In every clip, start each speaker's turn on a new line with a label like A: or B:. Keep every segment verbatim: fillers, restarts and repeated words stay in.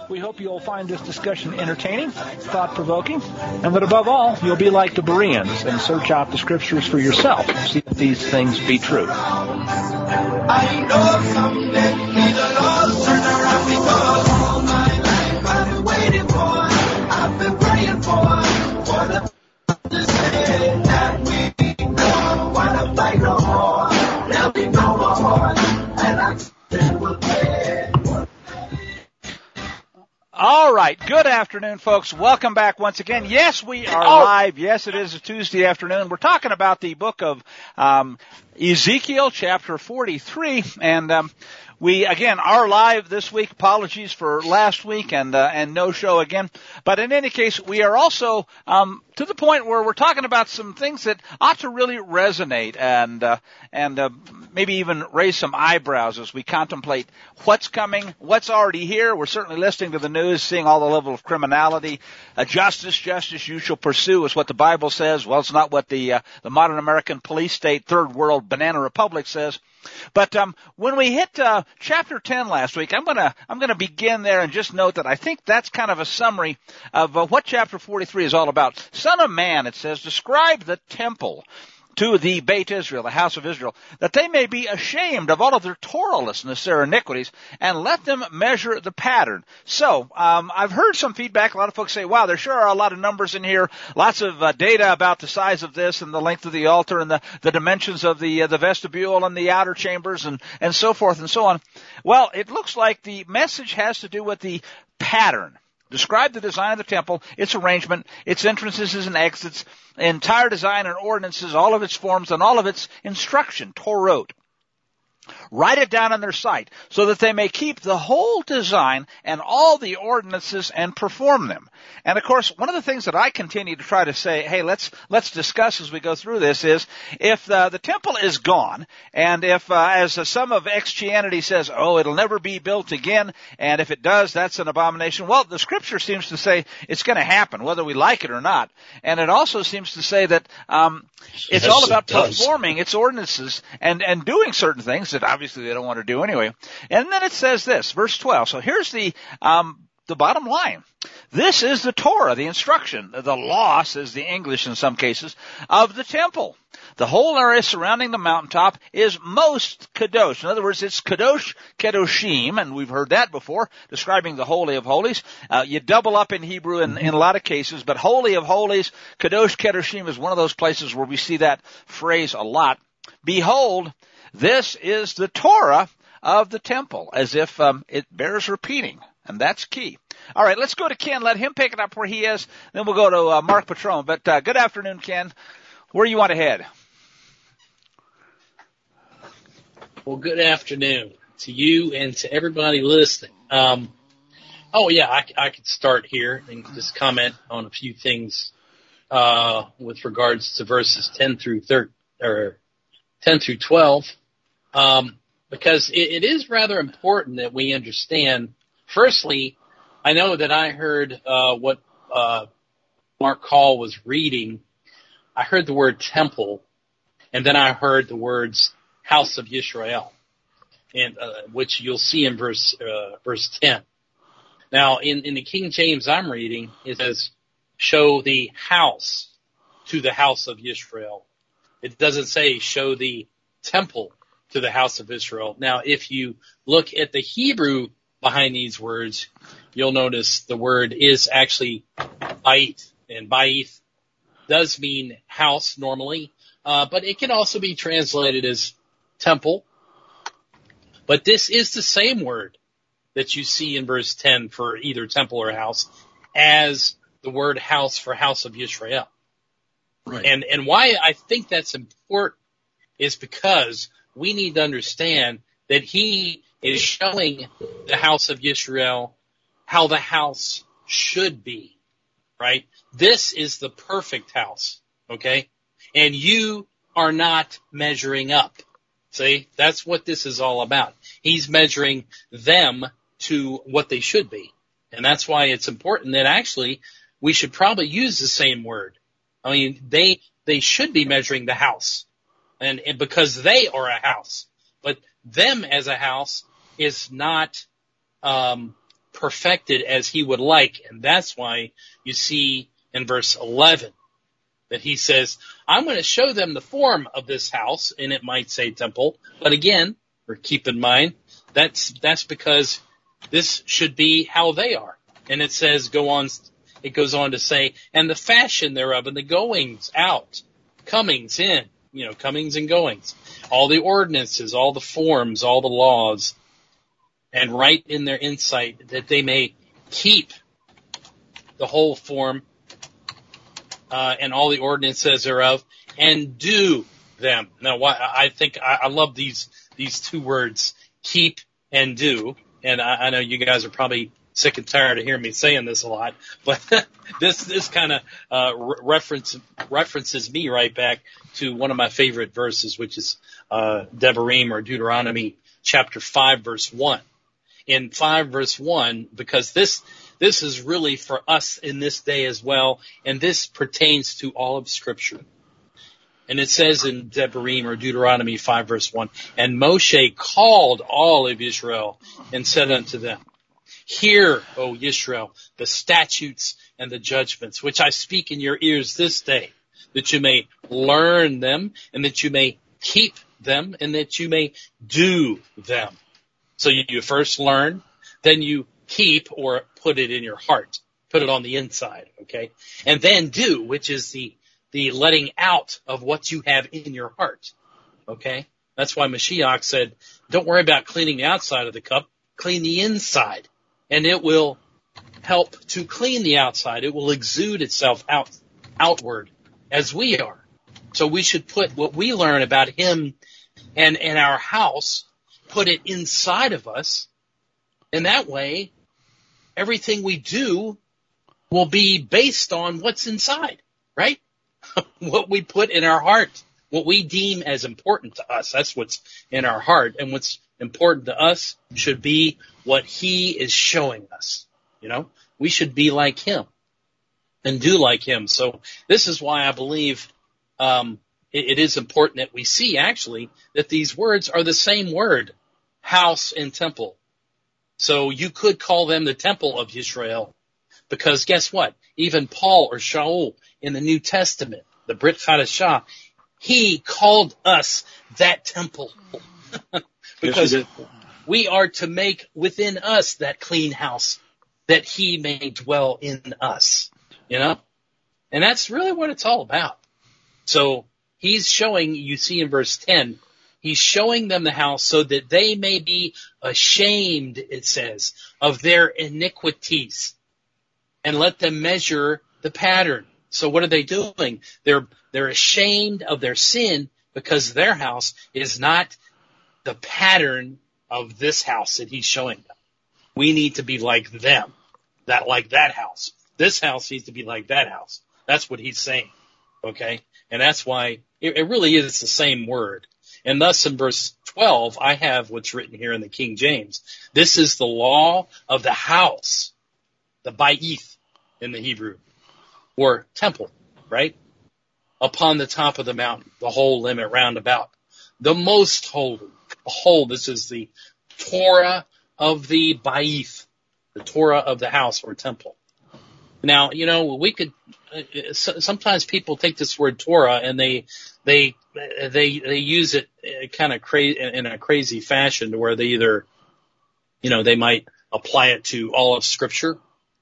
A: We hope you'll find this discussion entertaining, thought-provoking, and that above all, you'll be like the Bereans and search out the scriptures for yourself. See if these things be true.
B: I know someday the Lord's turn around because all my life I've been waiting for, I've been praying for, for the to say that we don't want to fight no more. There'll be no more, and I still will pay.
A: All right. Good afternoon, folks. Welcome back once again. Yes, we are
C: Oh.
A: live. Yes, it is a Tuesday afternoon. We're talking about the book of um, Ezekiel, chapter forty-three, and um, we again are live this week. Apologies for last week and uh, and no show again. But in any case, we are also um, to the point where we're talking about some things that ought to really resonate and uh, and uh, maybe even raise some eyebrows as we contemplate what's coming, what's already here. We're certainly listening to the news, seeing all the level of criminality. Uh, justice, justice, you shall pursue is what the Bible says. Well, it's not what the uh, the modern American police state, third world banana republic says. But um, when we hit uh, chapter ten last week, I'm gonna I'm gonna begin there and just note that I think that's kind of a summary of uh, what chapter forty-three is all about. Son of man, it says, describe the temple to the Beit Israel, the house of Israel, that they may be ashamed of all of their Torahlessness, their iniquities, and let them measure the pattern. So, um, I've heard some feedback. A lot of folks say, wow, there sure are a lot of numbers in here, lots of uh, data about the size of this and the length of the altar and the, the dimensions of the uh, the vestibule and the outer chambers and, and so forth and so on. Well, it looks like the message has to do with the pattern. Describe the design of the temple, its arrangement, its entrances and exits, entire design and ordinances, all of its forms, and all of its instruction, Torot. Write it down on their site so that they may keep the whole design and all the ordinances and perform them. And of course, one of the things that I continue to try to say, hey, let's let's discuss as we go through this is if the, the temple is gone, and if, uh, as uh, some of Christianity says, oh, it'll never be built again, and if it does, that's an abomination. Well, the Scripture seems to say it's going to happen, whether we like it or not. And it also seems to say that um, it's
C: Yes,
A: all about
C: it does.
A: performing its ordinances and and doing certain things that obviously they don't want to do anyway. And then it says this, verse twelve. So here's the um the bottom line. This is the Torah, the instruction, the law, says the English in some cases, of the temple. The whole area surrounding the mountaintop is most kadosh. In other words, it's kadosh kedoshim, and we've heard that before, describing the Holy of Holies. Uh, you double up in Hebrew in, in a lot of cases, but Holy of Holies, kadosh kedoshim is one of those places where we see that phrase a lot. Behold, this is the Torah of the temple, as if um, it bears repeating, and that's key. All right, let's go to Ken. Let him pick it up where he is. Then we'll go to uh, Mark Patron. But uh, good afternoon, Ken. Where do you want to head?
C: Well, good afternoon to you and to everybody listening. Um, oh, yeah, I, I could start here and just comment on a few things uh, with regards to verses ten through thirteen, or ten through twelve, um, because it, it is rather important that we understand. Firstly, I know that I heard uh, what uh, Mark Hall was reading. I heard the word temple, and then I heard the words house of Yisrael, and uh, which you'll see in verse uh, verse ten. Now, in, in the King James I'm reading, it says, show the house to the house of Yisrael. It doesn't say show the temple to the house of Israel. Now, if you look at the Hebrew behind these words, you'll notice the word is actually bait, and bait does mean house normally, uh, but it can also be translated as temple. But this is the same word that you see in verse ten for either temple or house as the word house for house of Yisrael. Right. And, and why I think that's important is because we need to understand that he is showing the house of Yisrael how the house should be, right? This is the perfect house, okay? And you are not measuring up. See, that's what this is all about. He's measuring them to what they should be. And that's why it's important that actually we should probably use the same word. I mean, they, they should be measuring the house, and, and because they are a house, but them as a house is not, um, perfected as he would like. And that's why you see in verse eleven that he says, I'm going to show them the form of this house, and it might say temple. But again, or keep in mind, that's, that's because this should be how they are. And it says, go on, it goes on to say, and the fashion thereof, and the goings out, comings in, you know, comings and goings, all the ordinances, all the forms, all the laws, and write in their insight that they may keep the whole form, uh, and all the ordinances thereof, and do them. Now, why, I think I, I love these, these two words, keep and do. And I, I know you guys are probably sick and tired of hearing me saying this a lot, but this, this kind of, uh, reference, references me right back to one of my favorite verses, which is, uh, Devarim or Deuteronomy chapter five verse one. In five verse one, because this, this is really for us in this day as well, and this pertains to all of Scripture. And it says in Devarim or Deuteronomy five verse one, and Moshe called all of Israel and said unto them, Hear, O Israel, the statutes and the judgments, which I speak in your ears this day, that you may learn them, and that you may keep them, and that you may do them. So you, you first learn, then you keep or put it in your heart, put it on the inside, okay? And then do, which is the, the letting out of what you have in your heart, okay? That's why Mashiach said, don't worry about cleaning the outside of the cup, clean the inside, and it will help to clean the outside. It will exude itself out, outward as we are. So we should put what we learn about him and, and our house, put it inside of us, and that way everything we do will be based on what's inside, right? What we put in our heart, what we deem as important to us, that's what's in our heart, and what's important to us should be what he is showing us. You know, we should be like him and do like him. So this is why I believe um it, it is important that we see actually that these words are the same word, house and temple. So you could call them the temple of Israel, because guess what? Even Paul or Shaul in the New Testament, the Brit Chadashah, he called us that temple. Because yes, we are to make within us that clean house, that he may dwell in us, you know? And that's really what it's all about. So he's showing, you see in verse ten, he's showing them the house so that they may be ashamed, it says, of their iniquities, and let them measure the pattern. So what are they doing? They're, they're ashamed of their sin because their house is not the pattern of this house that he's showing them. We need to be like them, that like that house. This house needs to be like that house. That's what he's saying. Okay? And that's why it, it really is the same word. And thus in verse twelve, I have what's written here in the King James. This is the law of the house, the ba'ith in the Hebrew, or temple, right? Upon the top of the mountain, the whole limit round about. The most holy. Behold, this is the Torah of the ba'ith, the Torah of the house or temple. Now, you know, we could, uh, sometimes people take this word Torah and they, they, they, they use it kind of crazy, in a crazy fashion, to where they either, you know, they might apply it to all of Scripture,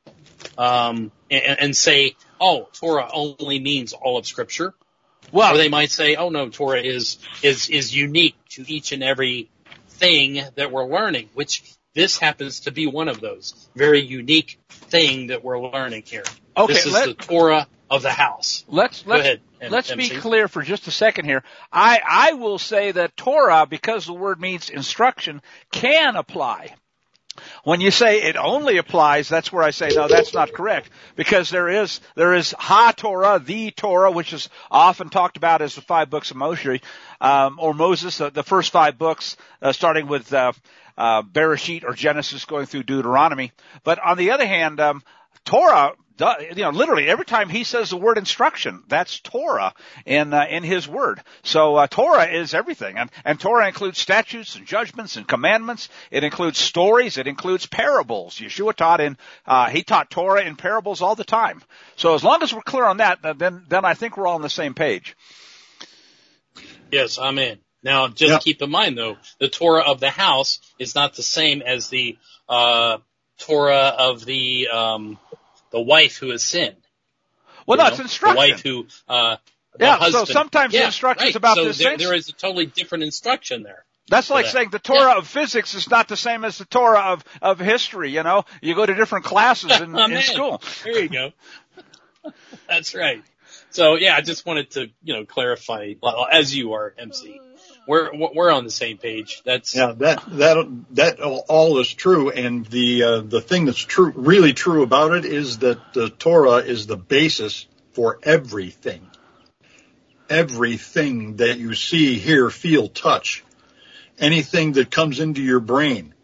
C: um, and, and say, oh, Torah only means all of Scripture. Well, or they might say, oh no, Torah is, is, is unique to each and every thing that we're learning, which this happens to be one of those very unique thing that we're learning here. Okay, this is let, the Torah of the house.
A: Let's, let's, ahead, let's M C. Be clear for just a second here. I, I will say that Torah, because the word means instruction, can apply. When you say it only applies, that's where I say, no, that's not correct. Because there is, there is Ha-Torah, the Torah, which is often talked about as the five books of Moshe, um, or Moses, uh, the first five books, uh, starting with, uh, uh, Bereshit or Genesis, going through Deuteronomy. But on the other hand, um, Torah you know, literally every time he says the word instruction, that's Torah in uh, in his word. So uh, Torah is everything, and, and Torah includes statutes and judgments and commandments. It includes stories. It includes parables. Yeshua taught in uh, he taught Torah in parables all the time. So as long as we're clear on that, then then I think we're all on the same page.
C: Yes, I'm in. Now, just
D: yeah.
C: keep in mind though, the Torah of the house is not the same as the uh, Torah of the um, the wife who has sinned.
A: Well,
C: you
A: no,
C: know?
A: it's instruction.
C: The wife who, uh, the
A: yeah,
C: husband.
A: so sometimes
C: yeah,
A: the instruction is
C: right.
A: about
C: so
A: this
C: there,
A: thing.
C: there is a totally different instruction there.
A: That's like
C: that.
A: saying the Torah
C: yeah.
A: of physics is not the same as the Torah of, of history, you know? You go to different classes in,
C: oh,
A: in school.
C: There you go. That's right. So, yeah, I just wanted to, you know, clarify, well, as you are, M C. We're we're on the same page. That's
D: yeah. That that that all is true, and the uh, the thing that's true, really true about it, is that the Torah is the basis for everything. Everything that you see, hear, feel, touch, anything that comes into your brain.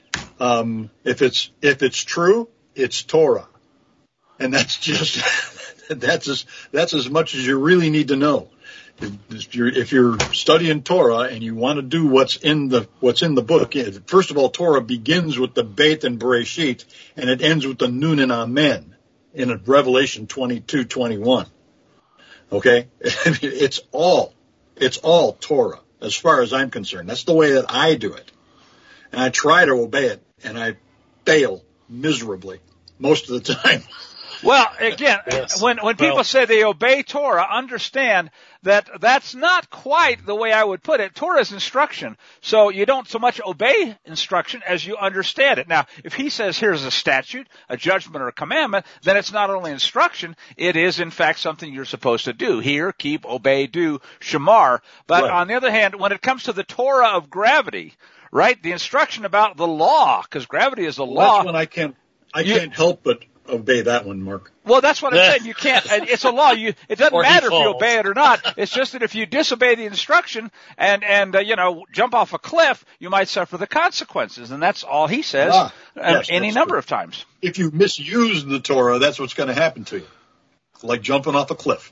D: Um, if it's if it's true, it's Torah, and that's just that's as that's as much as you really need to know. If you're, if you're studying Torah and you want to do what's in the what's in the book, first of all, Torah begins with the Beit and Bereshit, and it ends with the Nun and Amen in Revelation twenty-two twenty-one. Okay, it's all it's all Torah as far as I'm concerned. That's the way that I do it, and I try to obey it, and I fail miserably most of the time.
A: Well, again,
C: yes.
A: when when people
C: well,
A: say they obey Torah, understand that that's not quite the way I would put it. Torah is instruction, so you don't so much obey instruction as you understand it. Now, if he says here's a statute, a judgment, or a commandment, then it's not only instruction, it is in fact something you're supposed to do. Hear, keep, obey, do, shamar. But
D: right.
A: on the other hand, when it comes to the Torah of gravity, right, the instruction about the law, because gravity is a
D: well,
A: law.
D: That's when I can't I
A: you,
D: can't help but obey that one, Mark.
A: Well, that's what I'm saying. You can't. It's a law. You. It doesn't matter if you obey it or not. It's just that if you disobey the instruction and and uh, you know jump off a cliff, you might suffer the consequences, and that's all he says
D: ah,
A: uh,
D: yes,
A: any number
D: true.
A: of times.
D: If you misuse the Torah, that's what's going to happen to you, like jumping off a cliff.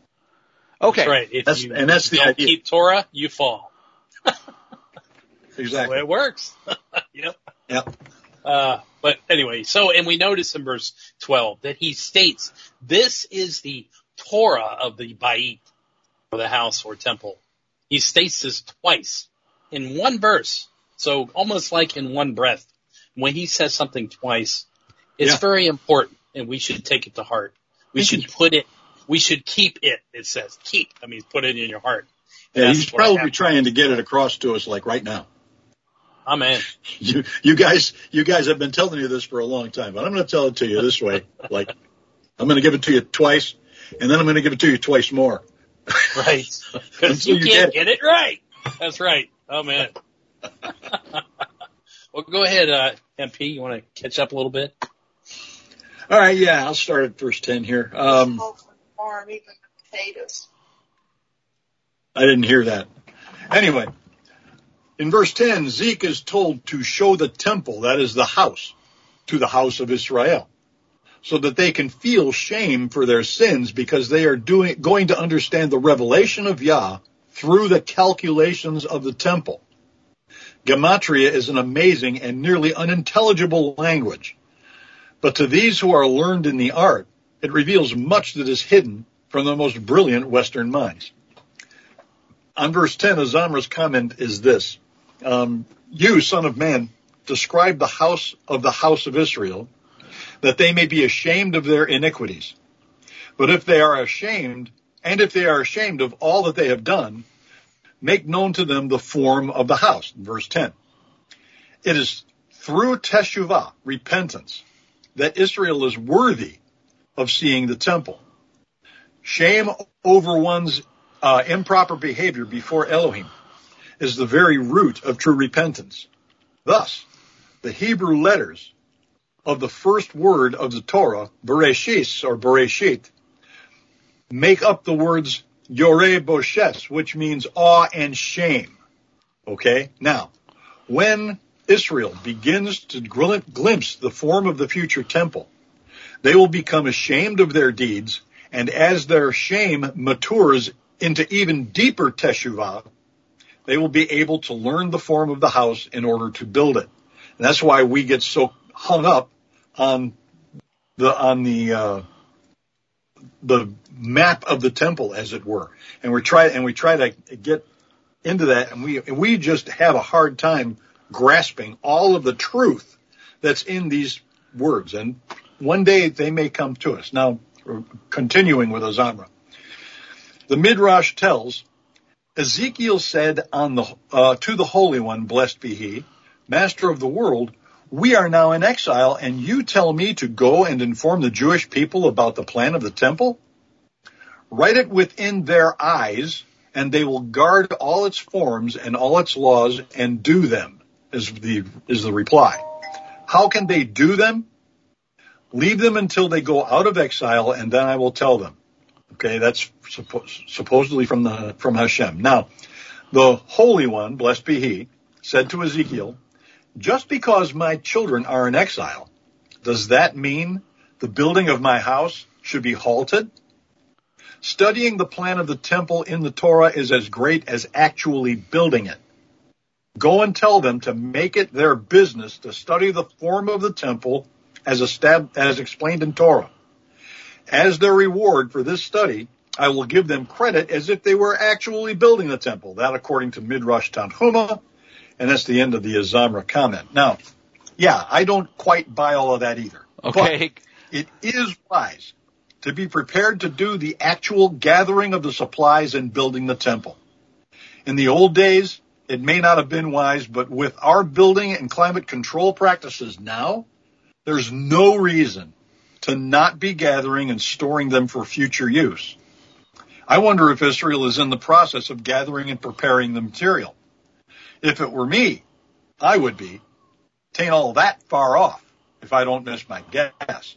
A: Okay,
C: that's right. If
D: that's,
C: you
D: and that's the
C: don't
D: idea.
C: keep Torah, you fall.
D: Exactly.
C: That's the way it works. Yep.
D: Yep.
C: Uh, but anyway, so, and we notice in verse twelve that he states, this is the Torah of the Bait, or the house or temple. He states this twice in one verse. So almost like in one breath. When he says something twice, it's
D: yeah.
C: very important and we should take it to heart. We should put it, we should keep it, it says. Keep, I mean, put it in your heart.
D: Yeah, he's probably trying to get it across to us like right now.
C: Amen.
D: You, you guys, you guys have been telling you this for a long time, but I'm going to tell it to you this way. Like, I'm going to give it to you twice, and then I'm going to give it to you twice more.
C: Right. Because you, you can't get it. get it right. That's right. Amen. Well, go ahead, uh, M P. You want to catch up a little bit?
D: All right. Yeah, I'll start at verse ten here. Um,
E: farm, even potatoes.
D: I didn't hear that. Anyway. In verse ten, Zeke is told to show the temple, that is the house, to the house of Israel, so that they can feel shame for their sins because they are doing, going to understand the revelation of Yah through the calculations of the temple. Gematria is an amazing and nearly unintelligible language, but to these who are learned in the art, it reveals much that is hidden from the most brilliant Western minds. On verse ten, Azamra's comment is this. Um, you, son of man, describe the house of the house of Israel, that they may be ashamed of their iniquities. But if they are ashamed, and if they are ashamed of all that they have done, make known to them the form of the house. Verse ten. It is through teshuvah, repentance, that Israel is worthy of seeing the temple. Shame over one's uh, improper behavior before Elohim is the very root of true repentance. Thus, the Hebrew letters of the first word of the Torah, Bereshis or Bereshit, make up the words Yoreh Boshes, which means awe and shame. Okay? Now, when Israel begins to glimpse the form of the future temple, They will become ashamed of their deeds, and as their shame matures into even deeper teshuvah, they will be able to learn the form of the house in order to build it. And that's why we get so hung up on the on the uh, the map of the temple, as it were, and we try and we try to get into that, and we and we just have a hard time grasping all of the truth that's in these words. And one day they may come to us. Now, continuing with Azamra, the Midrash tells, Ezekiel said on the uh, to the Holy One, blessed be He, Master of the world, we are now in exile, and you tell me to go and inform the Jewish people about the plan of the temple? Write it within their eyes, and they will guard all its forms and all its laws and do them, is the, is the reply. How can they do them? Leave them until they go out of exile, and then I will tell them. Okay, that's suppo- supposedly from the from Hashem. Now, the Holy One, blessed be He, said to Ezekiel, just because my children are in exile, does that mean the building of my house should be halted? Studying the plan of the temple in the Torah is as great as actually building it. Go and tell them to make it their business to study the form of the temple as, estab- as explained in Torah. As their reward for this study, I will give them credit as if they were actually building the temple. That according to Midrash Tanhuma, and that's the end of the Azamra comment. Now, yeah, I don't quite buy all of that either.
A: Okay.
D: But it is wise to be prepared to do the actual gathering of the supplies and building the temple. In the old days, it may not have been wise, but with our building and climate control practices now, there's no reason to not be gathering and storing them for future use. I wonder if Israel is in the process of gathering and preparing the material. If it were me, I would be. Tain't all that far off, if I don't miss my guess.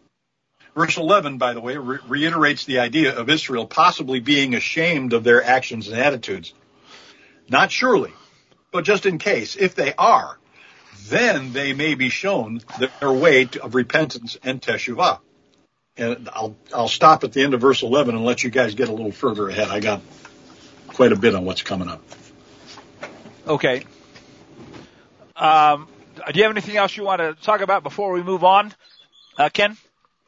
D: Verse eleven, by the way, re- reiterates the idea of Israel possibly being ashamed of their actions and attitudes. Not surely, but just in case, if they are, then they may be shown their way to, of repentance and teshuvah. And I'll, I'll stop at the end of verse eleven and let you guys get a little further ahead. I got quite a bit on what's coming up.
A: Okay. Um, do you have anything else you want to talk about before we move on, uh, Ken?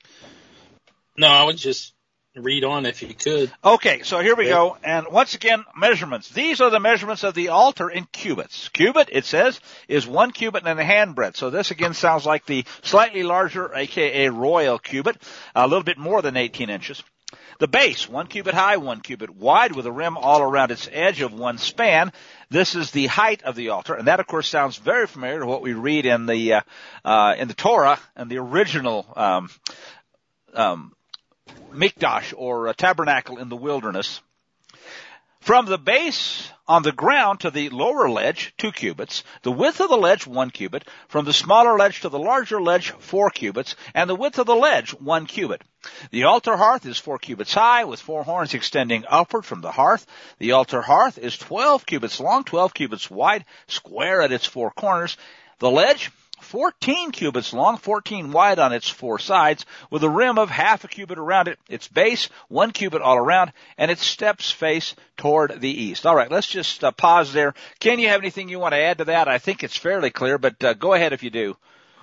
C: No, I would just read on if you could.
A: Okay, so here we go. And once again, measurements. These are the measurements of the altar in cubits. Cubit, it says, is one cubit and a handbreadth. So this again sounds like the slightly larger, aka royal cubit, a little bit more than eighteen inches. The base, one cubit high, one cubit wide, with a rim all around its edge of one span. This is the height of the altar, and that, of course, sounds very familiar to what we read in the uh, uh, in the Torah and the original um, um, mikdash or a tabernacle in the wilderness. From the base on the ground to the lower ledge, two cubits. The width of the ledge, one cubit. From the smaller ledge to the larger ledge, four cubits. And the width of the ledge, one cubit. The altar hearth is four cubits high, with four horns extending upward from the hearth. The altar hearth is twelve cubits long, twelve cubits wide, square at its four corners. The ledge, fourteen cubits long, fourteen wide on its four sides, with a rim of half a cubit around it. Its base, one cubit all around, and its steps face toward the east. All right, let's just uh, pause there. Ken, you have anything you want to add to that? I think it's fairly clear, but uh, go ahead if you do.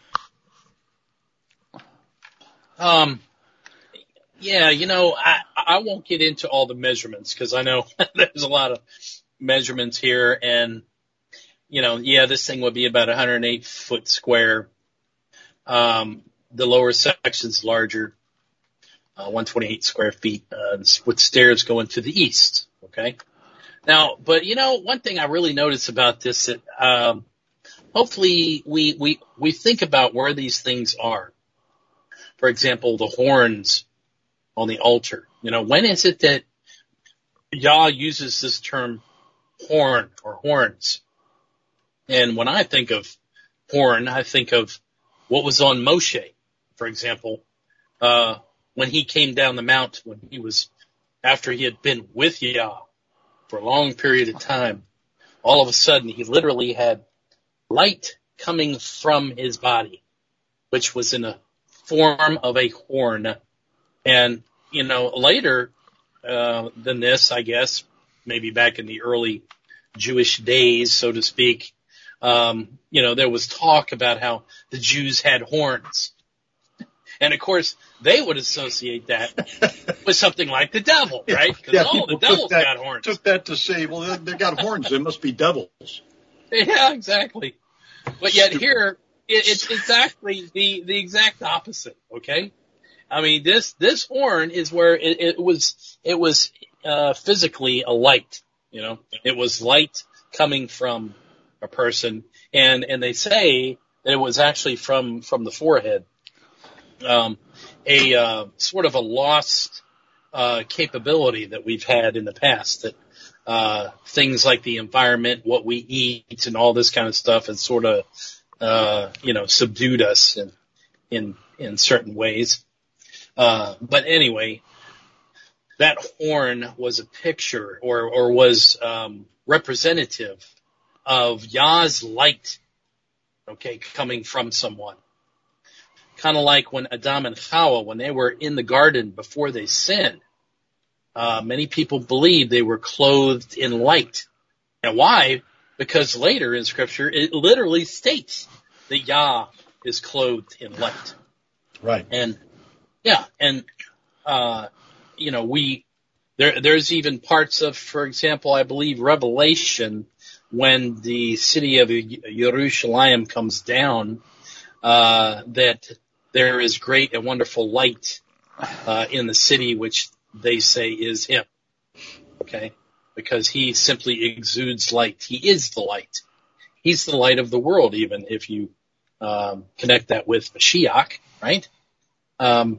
C: Um, yeah, you know, I, I won't get into all the measurements because I know there's a lot of measurements here, and you know, yeah, this thing would be about one hundred eight foot square. Um, the lower section's larger, uh, one hundred twenty-eight square feet, uh, with stairs going to the east. Okay. Now, but you know, one thing I really notice about this, that, um, hopefully we, we, we think about where these things are. For example, the horns on the altar. You know, when is it that Yah uses this term horn or horns? And when I think of horn, I think of what was on Moshe, for example, uh, when he came down the mount, when he was, after he had been with Yah for a long period of time, all of a sudden he literally had light coming from his body, which was in a form of a horn. And, you know, later uh, than this, I guess, maybe back in the early Jewish days, so to speak, um, you know, there was talk about how the Jews had horns. And, of course, they would associate that with something like the devil, right? Because,
D: Yeah,
C: oh, the
D: people
C: devil's
D: took that,
C: got horns.
D: took that to say, well, they- they've got horns. They must be devils.
C: Yeah, exactly. But yet here, it, it's it's actually the, the exact opposite, okay? I mean, this, this horn is where it, it was, it was, uh, physically a light, you know? It was light coming from a person, and, and they say that it was actually from, from the forehead. Um, a, uh, sort of a lost, uh, capability that we've had in the past that, uh, things like the environment, what we eat and all this kind of stuff has sort of, uh, you know, subdued us in, in, in certain ways. Uh, but anyway, that horn was a picture or, or was, um, representative of Yah's light, okay, coming from someone. Kind of like when Adam and Chava, when they were in the garden before they sinned, uh, many people believe they were clothed in light. And why? Because later in Scripture, it literally states that Yah is clothed in light.
D: Right.
C: And, yeah, and, uh, you know, we, there, there's even parts of, for example, I believe Revelation, when the city of Jerusalem comes down, uh, that there is great and wonderful light, uh, in the city, which they say is him. Okay? Because he simply exudes light. He is the light. He's the light of the world, even if you, um, connect that with Mashiach, right? Um,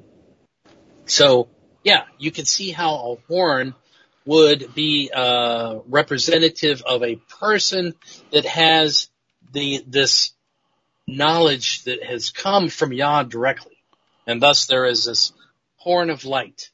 C: so, yeah, you can see how a horn would be, uh, representative of a person that has the, this knowledge that has come from Yah directly. And thus there is this horn of light,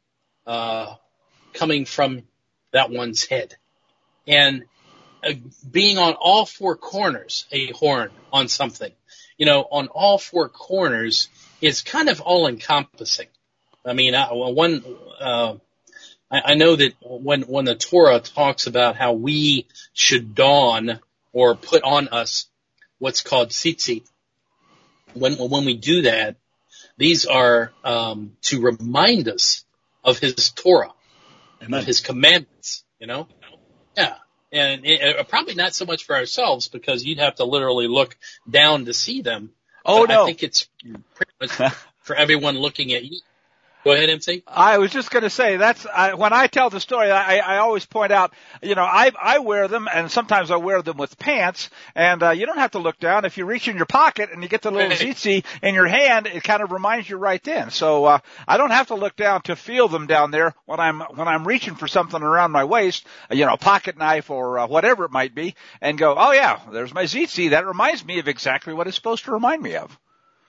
C: uh, coming from that one's head. And uh, being on all four corners, a horn on something, you know, on all four corners is kind of all encompassing. I mean, I, one, uh, I, I know that when, when the Torah talks about how we should don or put on us what's called tzitzit, when, when we do that, these are, um, to remind us of his Torah,
D: Amen.
C: of his commandments, you know? Yeah. And it, uh, probably not so much for ourselves because you'd have to literally look down to see them.
A: Oh,
C: but
A: no.
C: I think it's pretty much for everyone looking at you. Go ahead, M C.
A: I was just going to say that's I, when I tell the story. I, I always point out, you know, I I wear them, and sometimes I wear them with pants, and uh, you don't have to look down. If you reach in your pocket and you get the little tzitzit in your hand, it kind of reminds you right then. So uh, I don't have to look down to feel them down there when I'm when I'm reaching for something around my waist, you know, a pocket knife or uh, whatever it might be, and go, oh yeah, there's my tzitzit. That reminds me of exactly what it's supposed to remind me of.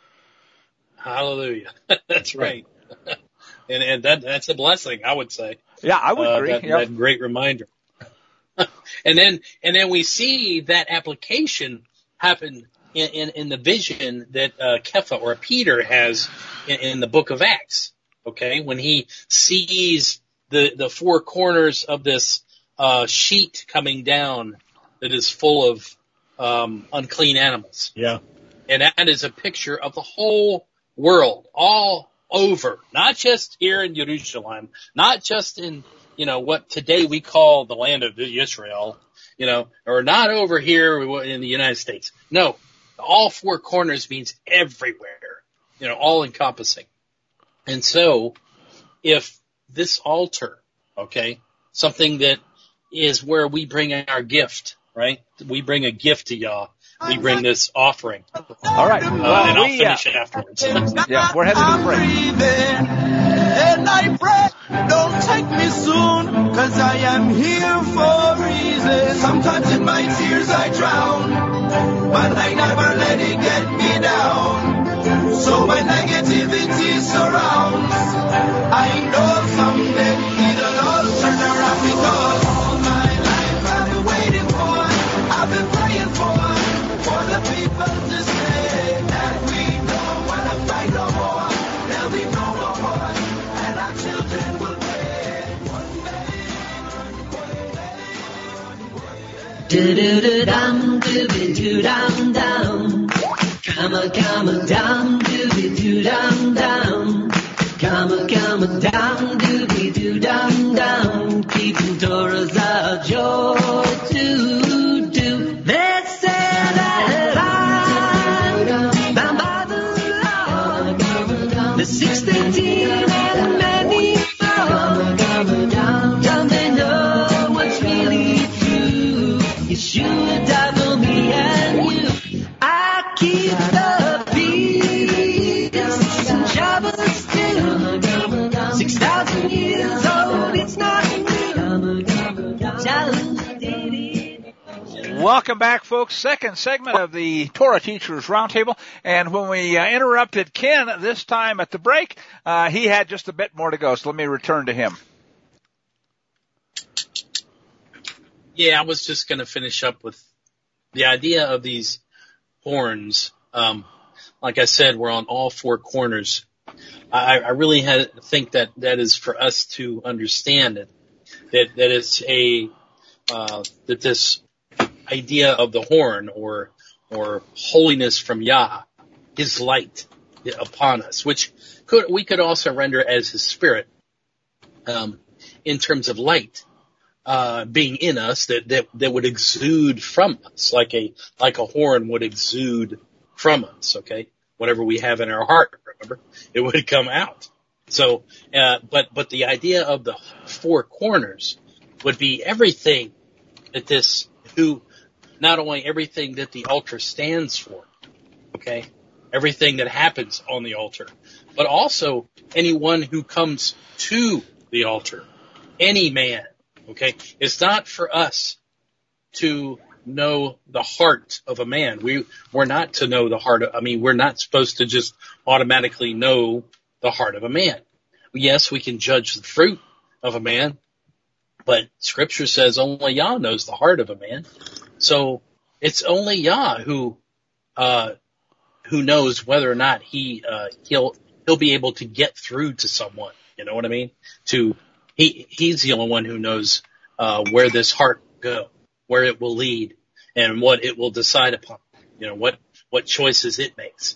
C: Hallelujah. That's right. And, and that, that's a blessing, I would say.
A: Yeah, I would
C: uh,
A: agree.
C: That,
A: yep.
C: that great reminder. and then, and then we see that application happen in, in, in the vision that, uh, Kepha or Peter has in, in the book of Acts. Okay. When he sees the, the four corners of this, uh, sheet coming down that is full of, um, unclean animals.
D: Yeah.
C: And that is a picture of the whole world, all over, not just here in Jerusalem, not just in, you know, what today we call the land of Israel, you know, or not over here in the United States. No, all four corners means everywhere, you know, all encompassing. And so if this altar, okay, something that is where we bring our gift, right? We bring a gift to Yah. We bring this offering.
A: All right.
C: Uh,
A: Well,
C: and I'll
A: we,
C: finish
A: uh,
C: it afterwards.
A: yeah, we're headed to the break.
B: breathing, and I pray, don't take me soon, cause I am here for a reason. Sometimes in my tears I drown, but I never let it get me down. So when negativity surrounds, I know someday it'll all turn around, because all my life I've been waiting for, I've been praying for, for the people to say that we don't wanna fight no more. Do-do-do-dum, do-be-do-dum-dum. Come on, come on, dum, do-be-do-dum-dum. Come on, come on, dum, do-be-do-dum-dum. Keeping Torah's a joy to do. Let's say that I'm bound by the law. The six thirteen and many more. Don't they know what's really true? Yeshua died for me and you. I keep the peace and Shabbos too. Six thousand years old, it's not new.
A: Welcome back, folks. Second segment of the Torah Teachers Roundtable. And when we uh, interrupted Ken this time at the break, uh, he had just a bit more to go. So let me return to him.
C: Yeah, I was just going to finish up with the idea of these horns. Um, like I said, we're on all four corners. I, I really had, think that that is for us to understand it. That that it's a uh, that this idea of the horn or or holiness from Yah, His light upon us, which could we could also render as His Spirit, um, in terms of light. Uh, being in us that, that, that would exude from us like a, like a horn would exude from us, okay? Whatever we have in our heart, remember, it would come out. So, uh, but, but the idea of the four corners would be everything that this, who, not only everything that the altar stands for, okay? Everything that happens on the altar, but also anyone who comes to the altar, any man. Okay, it's not for us to know the heart of a man. We, we're not to know the heart of, I mean, we're not supposed to just automatically know the heart of a man. Yes, we can judge the fruit of a man, but Scripture says only Yah knows the heart of a man. So it's only Yah who, uh, who knows whether or not he, uh, he'll, he'll be able to get through to someone. You know what I mean? To, He, he's the only one who knows, uh, where this heart will go, where it will lead, and what it will decide upon. You know, what, what choices it makes.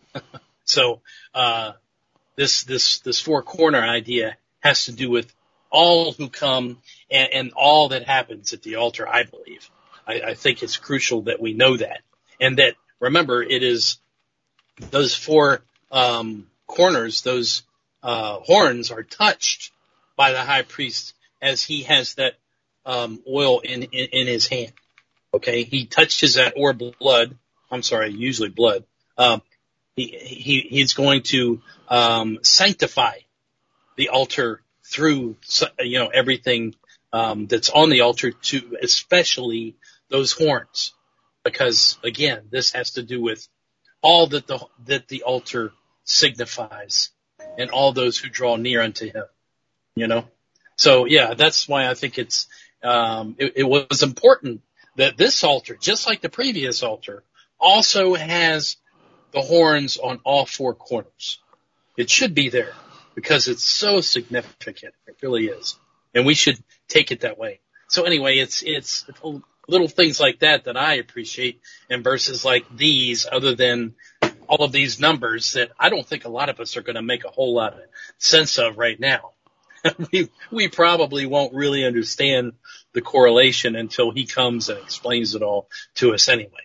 C: So, uh, this, this, this four corner idea has to do with all who come and, and all that happens at the altar, I believe. I, I think it's crucial that we know that. And that, remember, it is those four, um, corners, those, uh, horns are touched by the high priest as he has that um, oil in, in in his hand. Okay, he touches that or blood. I'm sorry, usually blood. Um, he he he's going to um, sanctify the altar through you know everything um, that's on the altar, to especially those horns, because again, this has to do with all that the that the altar signifies and all those who draw near unto him. You know, so yeah, that's why I think it's um, it, it was important that this altar, just like the previous altar, also has the horns on all four corners. It should be there because it's so significant. It really is, and we should take it that way. So anyway, it's it's little things like that that I appreciate in verses like these, other than all of these numbers that I don't think a lot of us are going to make a whole lot of sense of right now. we we probably won't really understand the correlation until he comes and explains it all to us anyway.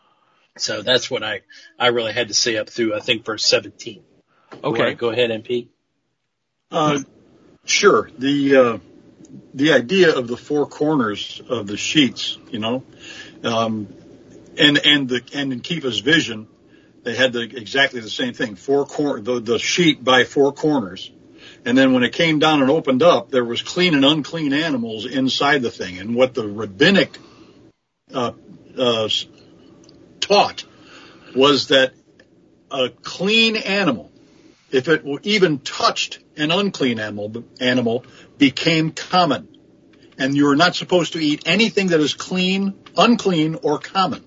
C: So that's what I, I really had to say up through, I think, verse seventeen.
A: Okay.
C: Go ahead, M P.
D: Uh, sure. The, uh, the idea of the four corners of the sheets, you know, um, and, and the, and in Kiva's vision, they had the, exactly the same thing. Four cor- the, the sheet by four corners. And then when it came down and opened up, there was clean and unclean animals inside the thing. And what the rabbinic uh, uh, taught was that a clean animal, if it even touched an unclean animal, animal became common. And you're not supposed to eat anything that is clean, unclean, or common.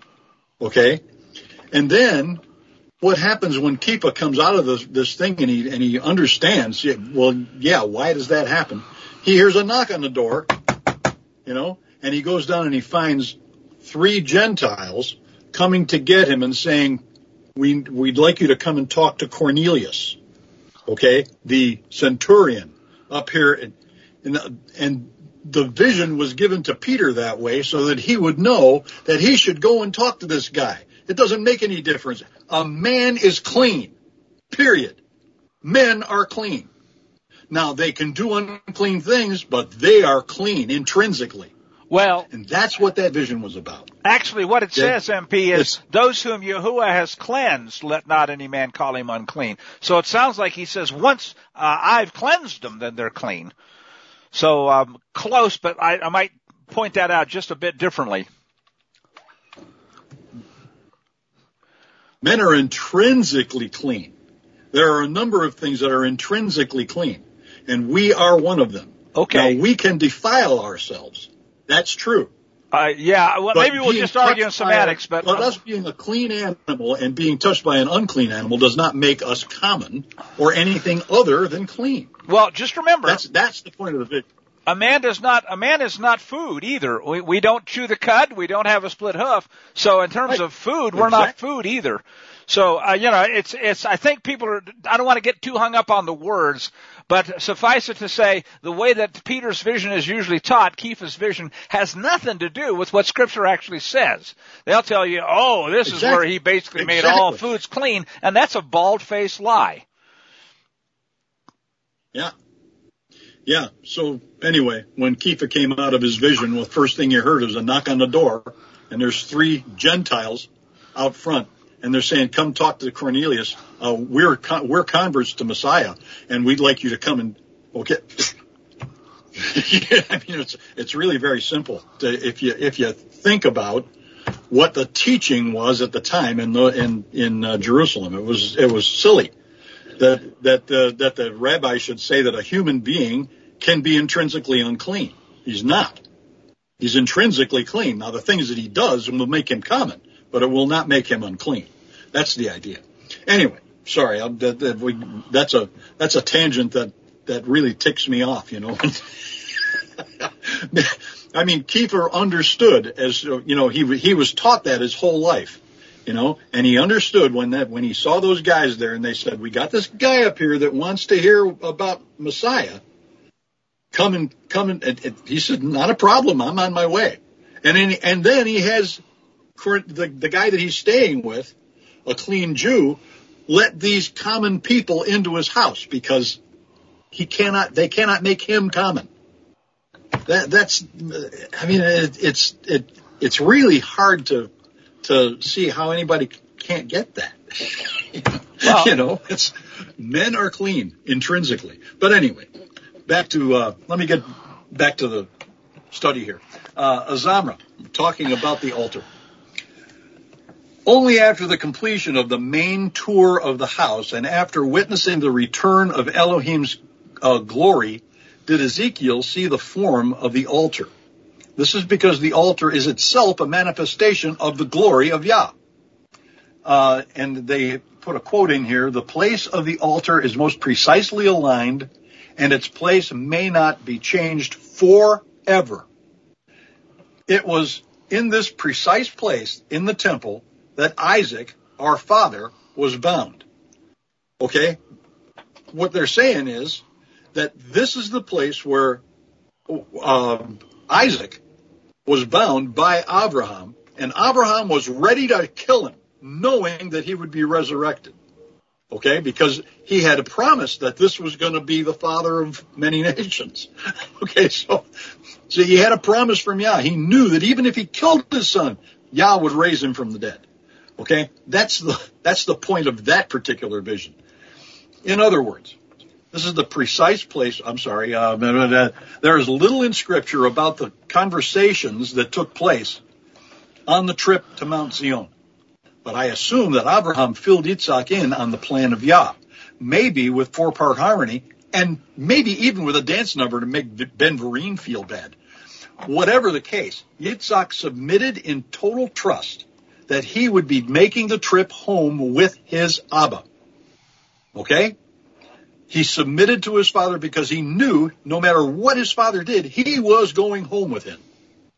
D: Okay? And then what happens when Kippah comes out of this, this thing and he, and he understands, well, yeah, why does that happen? He hears a knock on the door, you know, and he goes down and he finds three Gentiles coming to get him and saying, we, we'd like you to come and talk to Cornelius, okay, the centurion up here. And, and, and the vision was given to Peter that way so that he would know that he should go and talk to this guy. It doesn't make any difference. A man is clean, period. Men are clean. Now, they can do unclean things, but they are clean intrinsically.
A: Well,
D: and that's what that vision was about.
A: Actually, what it says,
D: Yeah.
A: M P, is
D: It's-
A: those whom Yahuwah has cleansed, let not any man call him unclean. So it sounds like he says, once uh, I've cleansed them, then they're clean. So um, close, but I, I might point that out just a bit differently.
D: Men are intrinsically clean. There are a number of things that are intrinsically clean, and we are one of them.
A: Okay.
D: Now, we can defile ourselves. That's true.
A: Uh, yeah, well,
D: But
A: maybe we'll
D: being
A: just argue in
D: touched by
A: semantics,
D: a-
A: but
D: but us being a clean animal and being touched by an unclean animal does not make us common or anything other than clean.
A: well, just remember,
D: That's that's the point of the vision.
A: a man does not a man is not food either. We we don't chew the cud, we don't have a split hoof. So in terms
D: Right.
A: of food, we're not
D: Exactly.
A: food either. So uh, you know, it's it's I think people are I don't want to get too hung up on the words, but suffice it to say the way that Peter's vision is usually taught, Kepha's vision, has nothing to do with what scripture actually says. They'll tell you, "Oh, this is
D: Exactly.
A: where he basically made all
D: Exactly.
A: foods clean," and that's a bald-faced lie.
D: Yeah. Yeah. So anyway, when Kepha came out of his vision, well, the first thing he heard was a knock on the door, and there's three Gentiles out front, and they're saying, "Come talk to Cornelius. Uh, we're con- we're converts to Messiah, and we'd like you to come and okay." Yeah, I mean, it's it's really very simple to, if you if you think about what the teaching was at the time in the, in in uh, Jerusalem. It was it was silly that that uh, that the rabbi should say that a human being can be intrinsically unclean. He's not. He's intrinsically clean. Now, the things that he does will make him common, but it will not make him unclean. That's the idea. Anyway, sorry, I'll, that, that we, that's a that's a tangent that that really ticks me off. You know. I mean, Kepha understood, as you know, he he was taught that his whole life, you know, and he understood when that when he saw those guys there, and they said, "We got this guy up here that wants to hear about Messiah. Come and come and," and, and he said, "Not a problem. I'm on my way." And then, and then he has the the guy that he's staying with, a clean Jew, let these common people into his house because he cannot. They cannot make him common. That, that's, I mean, it, it's it, it's really hard to to see how anybody can't get that.
A: Well,
D: you know, it's men are clean intrinsically. But anyway, back to uh, let me get back to the study here. Uh, Azamra talking about the altar. Only after the completion of the main tour of the house and after witnessing the return of Elohim's uh, glory did Ezekiel see the form of the altar. This is because the altar is itself a manifestation of the glory of Yah. Uh, and they put a quote in here, "The place of the altar is most precisely aligned, and its place may not be changed forever." It was in this precise place in the temple that Isaac, our father, was bound. Okay? What they're saying is that this is the place where uh, Isaac was bound by Abraham, and Abraham was ready to kill him, knowing that he would be resurrected. Okay? Because he had a promise that this was going to be the father of many nations. Okay, so, so he had a promise from Yah. He knew that even if he killed his son, Yah would raise him from the dead. Okay? That's the, that's the point of that particular vision. In other words, this is the precise place, I'm sorry, uh, there is little in Scripture about the conversations that took place on the trip to Mount Zion. But I assume that Abraham filled Yitzhak in on the plan of Yah, maybe with four-part harmony, and maybe even with a dance number to make Ben Vereen feel bad. Whatever the case, Yitzhak submitted in total trust that he would be making the trip home with his Abba. Okay? He submitted to his father because he knew no matter what his father did, he was going home with him.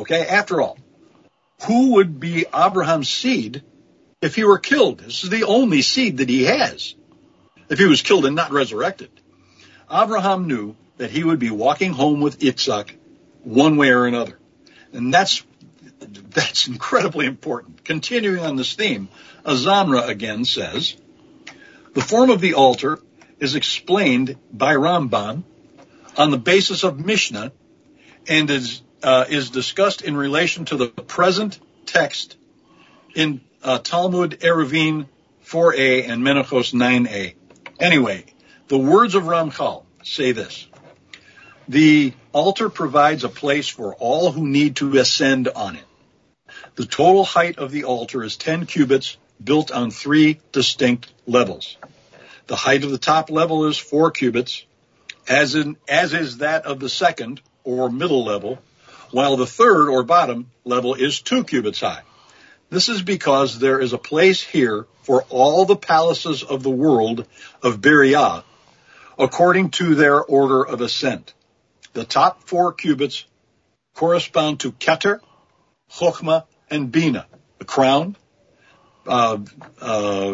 D: Okay, after all, who would be Abraham's seed if he were killed? This is the only seed that he has. If he was killed and not resurrected. Abraham knew that he would be walking home with Yitzhak one way or another. And that's that's incredibly important. Continuing on this theme, Azamra again says, the form of the altar is explained by Ramban on the basis of Mishnah and is uh, is discussed in relation to the present text in uh, Talmud Eruvin four a and Menachos nine a. Anyway, the words of Ramchal say this. The altar provides a place for all who need to ascend on it. The total height of the altar is ten cubits built on three distinct levels. The height of the top level is four cubits, as in, as is that of the second or middle level, while the third or bottom level is two cubits high. This is because there is a place here for all the palaces of the world of Beriah, according to their order of ascent. The top four cubits correspond to Keter, Chokhmah, and Bina, the crown. Uh, uh,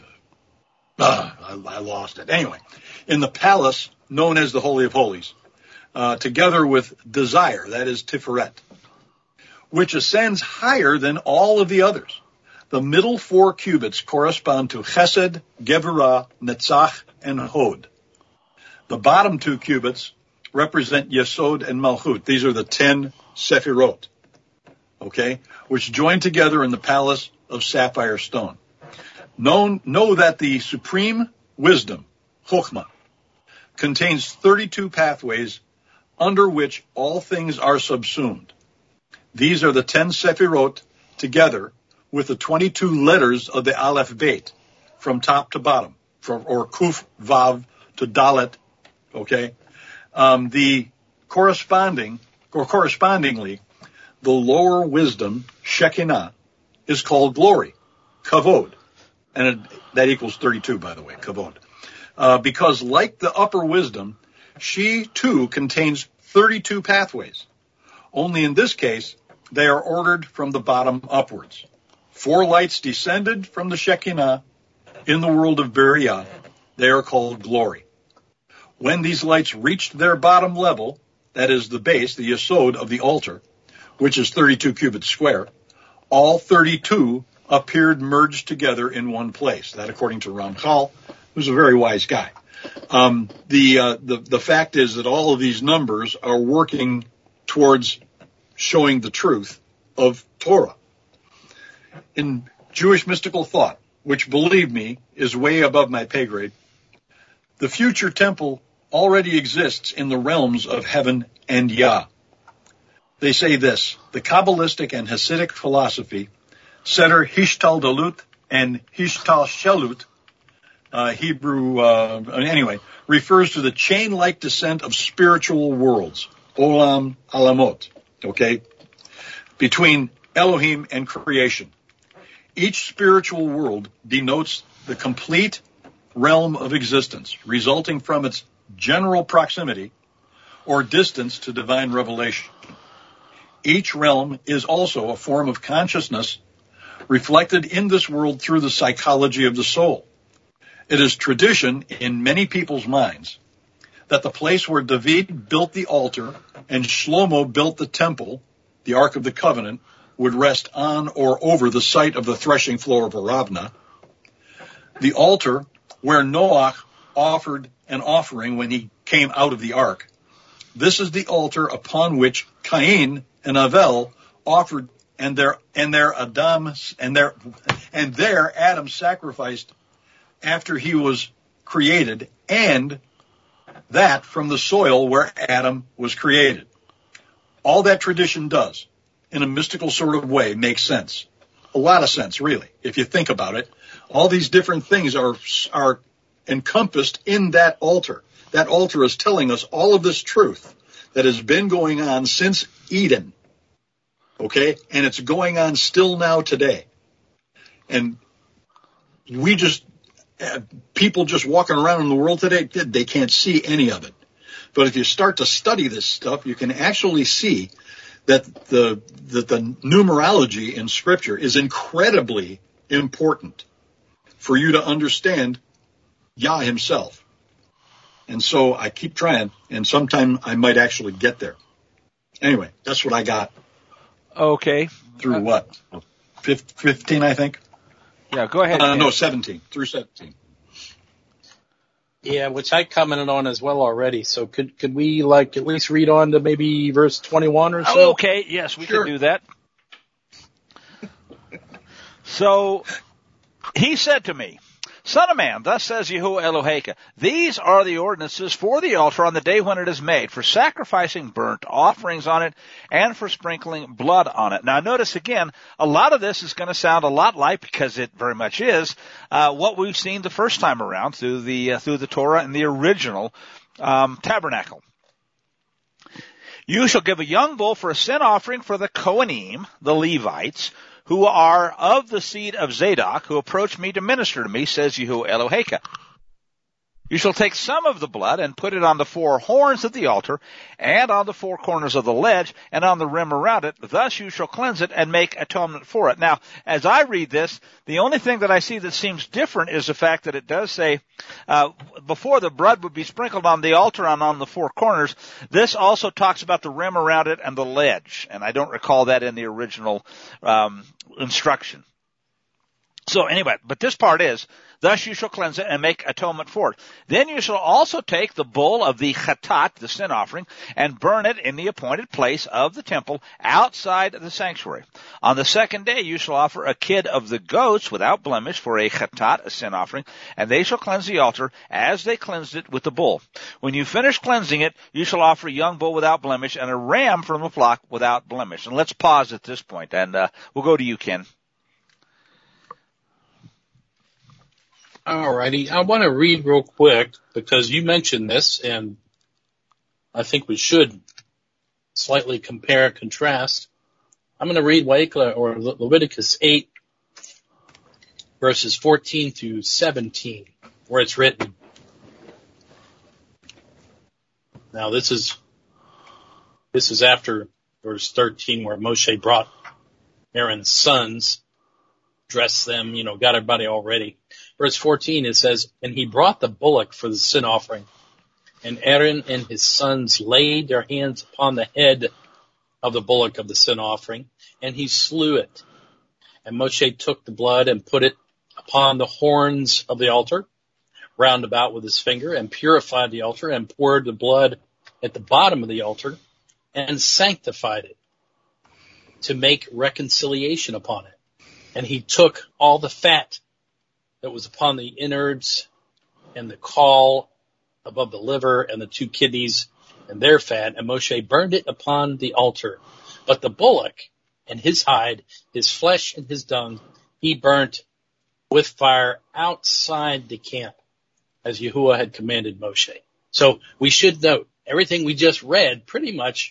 D: uh, I, I lost it. Anyway, in the palace known as the Holy of Holies, uh, together with desire, that is Tiferet, which ascends higher than all of the others. The middle four cubits correspond to Chesed, Gevurah, Netzach, and Hod. The bottom two cubits represent Yesod and Malchut. These are the ten Sephirot, okay, which join together in the palace of sapphire stone. Know, know that the supreme wisdom, Chokhmah, contains thirty-two pathways under which all things are subsumed. These are the ten Sephirot together with the twenty-two letters of the Aleph Beit from top to bottom, from, or Kuf Vav to Dalet, okay? Um, the corresponding, or correspondingly, the lower wisdom, Shekinah, is called glory, Kavod. And it, that equals thirty-two, by the way, Kavod. Uh, because like the upper wisdom, she too contains thirty-two pathways. Only in this case, they are ordered from the bottom upwards. Four lights descended from the Shekinah in the world of Beriah. They are called glory. When these lights reached their bottom level, that is the base, the yesod of the altar, which is thirty-two cubits square, all thirty-two appeared merged together in one place. That according to Ramchal, who's a very wise guy. Um, the, uh, the, the fact is that all of these numbers are working towards showing the truth of Torah. In Jewish mystical thought, which, believe me, is way above my pay grade, the future temple already exists in the realms of heaven and Yah. They say this, the Kabbalistic and Hasidic philosophy, Seder Hishtaldalut and Hishtalshelut, uh, Hebrew, uh, anyway, refers to the chain-like descent of spiritual worlds, Olam Alamot, okay, between Elohim and creation. Each spiritual world denotes the complete realm of existence, resulting from its general proximity or distance to divine revelation. Each realm is also a form of consciousness reflected in this world through the psychology of the soul. It is tradition in many people's minds that the place where David built the altar and Shlomo built the temple, the Ark of the Covenant, would rest on or over the site of the threshing floor of Arabna. The altar where Noah offered an offering when he came out of the ark. This is the altar upon which Cain and Abel offered, and their and their Adam and their and their Adam sacrificed after he was created, and that from the soil where Adam was created. All that tradition does, in a mystical sort of way, makes sense. A lot of sense, really, if you think about it. All these different things are are encompassed in that altar. That altar is telling us all of this truth that has been going on since Eden. Okay? And it's going on still now today. And we just, uh, people just walking around in the world today, they can't see any of it. But if you start to study this stuff, you can actually see that the that the numerology in Scripture is incredibly important for you to understand Yah himself. And so I keep trying, and sometime I might actually get there. Anyway, that's what I got.
A: Okay.
D: Through
A: uh,
D: what? fifteen, I think?
A: Yeah, go ahead.
D: Uh, no, seventeen. Through seventeen.
C: Yeah, which I commented on as well already. So could could we like at least read on to maybe verse twenty-one or so?
A: Okay, yes, we
D: Sure.
A: can do that. So he said to me, Son of man, thus says Yahuwah Eloheka, these are the ordinances for the altar on the day when it is made, for sacrificing burnt offerings on it, and for sprinkling blood on it. Now notice again, a lot of this is going to sound a lot like, because it very much is, uh, what we've seen the first time around through the, uh, through the Torah and the original, um, tabernacle. You shall give a young bull for a sin offering for the Kohanim, the Levites, who are of the seed of Zadok, who approach me to minister to me, says Yahuwah Eloheka. You shall take some of the blood and put it on the four horns of the altar, and on the four corners of the ledge, and on the rim around it. Thus you shall cleanse it and make atonement for it. Now, as I read this, the only thing that I see that seems different is the fact that it does say, uh, before the blood would be sprinkled on the altar and on the four corners, this also talks about the rim around it and the ledge. And I don't recall that in the original um, instruction. So anyway, but this part is, thus you shall cleanse it and make atonement for it. Then you shall also take the bull of the chatat, the sin offering, and burn it in the appointed place of the temple outside the sanctuary. On the second day you shall offer a kid of the goats without blemish for a chatat, a sin offering, and they shall cleanse the altar as they cleansed it with the bull. When you finish cleansing it, you shall offer a young bull without blemish and a ram from the flock without blemish. And let's pause at this point, and uh, we'll go to you, Ken.
C: All righty. I want to read real quick because you mentioned this, and I think we should slightly compare and contrast. I'm going to read Waikla or Le- Leviticus eight, verses fourteen through seventeen, where it's written. Now this is this is after verse thirteen, where Moshe brought Aaron's sons, dressed them, you know, got everybody all ready. Verse fourteen, it says, and he brought the bullock for the sin offering, and Aaron and his sons laid their hands upon the head of the bullock of the sin offering, and he slew it. And Moshe took the blood and put it upon the horns of the altar, round about with his finger, and purified the altar, and poured the blood at the bottom of the altar, and sanctified it, to make reconciliation upon it. And he took all the fat that was upon the innards and the caul above the liver and the two kidneys and their fat, and Moshe burned it upon the altar. But the bullock and his hide, his flesh and his dung, he burnt with fire outside the camp, as Yahuwah had commanded Moshe. So we should note, everything we just read pretty much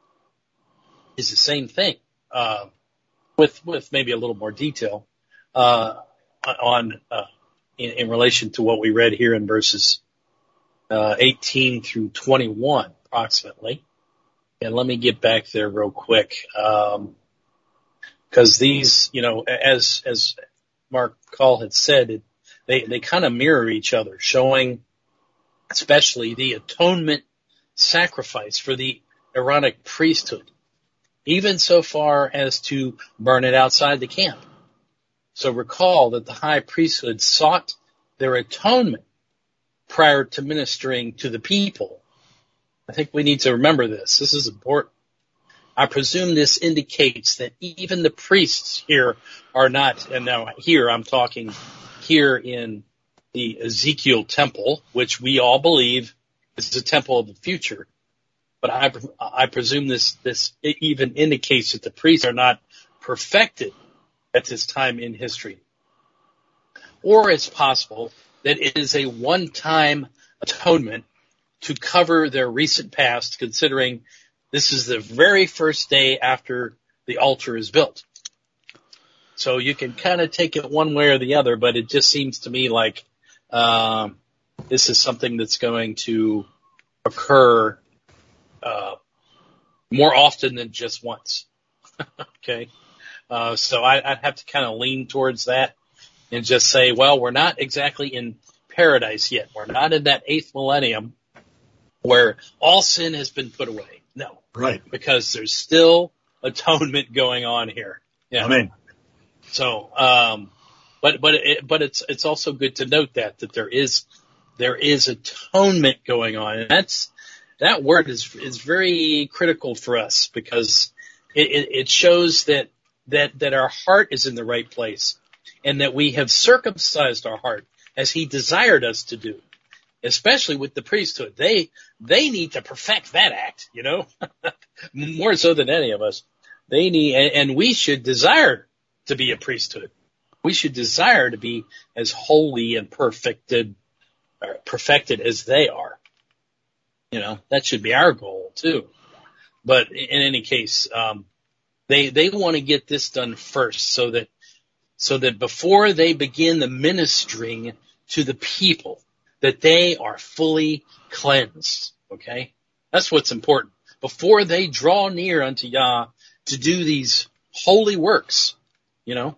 C: is the same thing, uh, with, with maybe a little more detail, uh, on, uh, in, in relation to what we read here in verses, uh, eighteen through twenty-one, approximately. And let me get back there real quick. Um, cause these, you know, as, as Mark Call had said, it, they, they kind of mirror each other, showing especially the atonement sacrifice for the Aaronic priesthood, even so far as to burn it outside the camp. So recall that the high priesthood sought their atonement prior to ministering to the people. I think we need to remember this. This is important. I presume this indicates that even the priests here are not, and now here I'm talking here in the Ezekiel temple, which we all believe is the temple of the future. But I, I presume this, this even indicates that the priests are not perfected at this time in history. Or it's possible that it is a one-time atonement to cover their recent past, considering this is the very first day after the altar is built. So you can kind of take it one way or the other, but it just seems to me like um, this is something that's going to occur uh, more often than just once. Okay. Uh, so I, I'd have to kind of lean towards that and just say, well, we're not exactly in paradise yet. We're not in that eighth millennium where all sin has been put away. No.
D: Right.
C: Because there's still atonement going on here. Yeah.
D: Amen.
C: So, um, but, but, it, but it's, it's also good to note that, that there is, there is atonement going on. And that's, that word is, is very critical for us because it, it, it shows that, that, that our heart is in the right place and that we have circumcised our heart as he desired us to do, especially with the priesthood. They, they need to perfect that act, you know, more so than any of us. They need, and, and we should desire to be a priesthood. We should desire to be as holy and perfected, or perfected as they are. You know, that should be our goal too. But in any case, um, they, they want to get this done first so that, so that before they begin the ministering to the people, that they are fully cleansed. Okay. That's what's important. Before they draw near unto Yah to do these holy works, you know,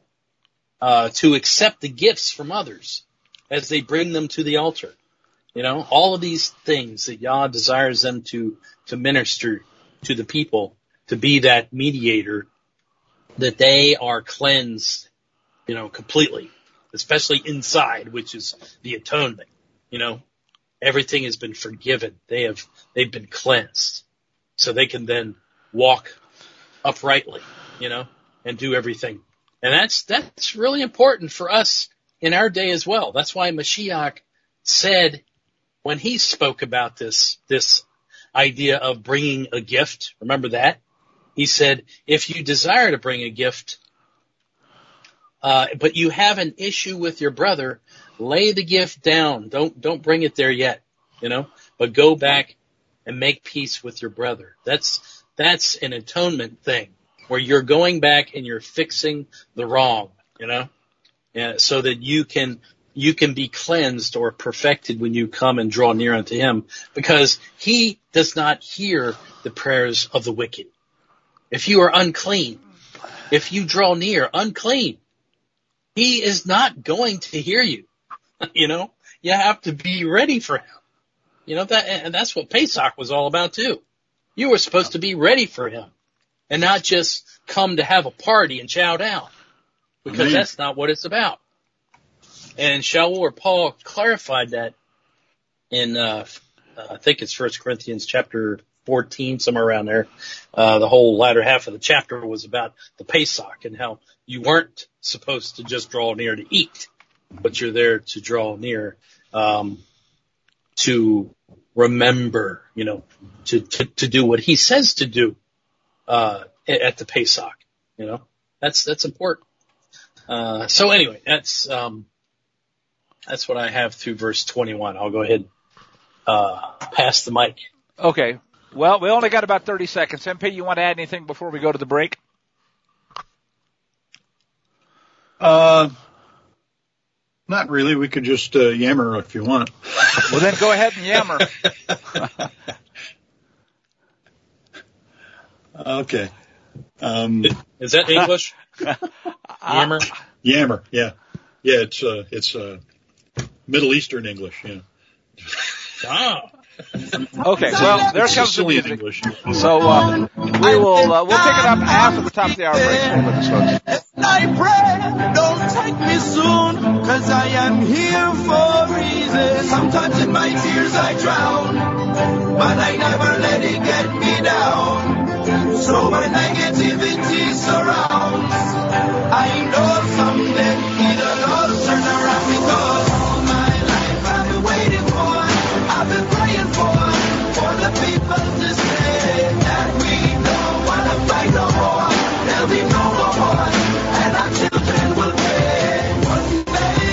C: uh, to accept the gifts from others as they bring them to the altar. You know, all of these things that Yah desires them to, to minister to the people, to be that mediator, that they are cleansed, you know, completely, especially inside, which is the atonement. You know, everything has been forgiven. They have, they've been cleansed so they can then walk uprightly, you know, and do everything. And that's, that's really important for us in our day as well. That's why Mashiach said when he spoke about this, this idea of bringing a gift, remember that? He said, if you desire to bring a gift, uh, but you have an issue with your brother, lay the gift down. Don't, don't bring it there yet, you know, but go back and make peace with your brother. That's, that's an atonement thing where you're going back and you're fixing the wrong, you know, and so that you can, you can be cleansed or perfected when you come and draw near unto him, because he does not hear the prayers of the wicked. If you are unclean, if you draw near unclean, he is not going to hear you. You know, you have to be ready for him. You know, that, and that's what Pesach was all about too. You were supposed to be ready for him and not just come to have a party and chow down, because Amen. That's not what it's about. And Shaul or Paul clarified that in, uh, I think it's First Corinthians chapter fourteen, somewhere around there. Uh, the whole latter half of the chapter was about the Pesach and how you weren't supposed to just draw near to eat, but you're there to draw near, um, to remember, you know, to, to, to do what he says to do, uh, at the Pesach, you know, that's, that's important. Uh, so anyway, that's, um, that's what I have through verse twenty-one. I'll go ahead, uh, pass the mic.
A: Okay. Well, we only got about thirty seconds. M P, you want to add anything before we go to the break?
D: Uh, not really. We could just uh, yammer if you want.
A: Well, then go ahead and yammer.
D: Okay. Um,
C: Is that English? Yammer?
D: Yammer, yeah. Yeah, it's, uh, it's, uh, Middle Eastern English, yeah.
C: Ah.
A: Okay, well, there comes the
D: Sicilian
A: music.
D: English.
A: So, uh, we will, uh, we'll pick it up after the top of the hour break. Stay with us, folks.
B: I pray, don't take me soon, cause I am here for a reason. Sometimes in my tears I drown, but I never let it get me down. So when negativity surrounds, I know someday it'll all turn around, because all my life I've been waiting for, I've been praying for, for the people to say that we don't wanna fight no more, there'll be no more, and our children will pay one day,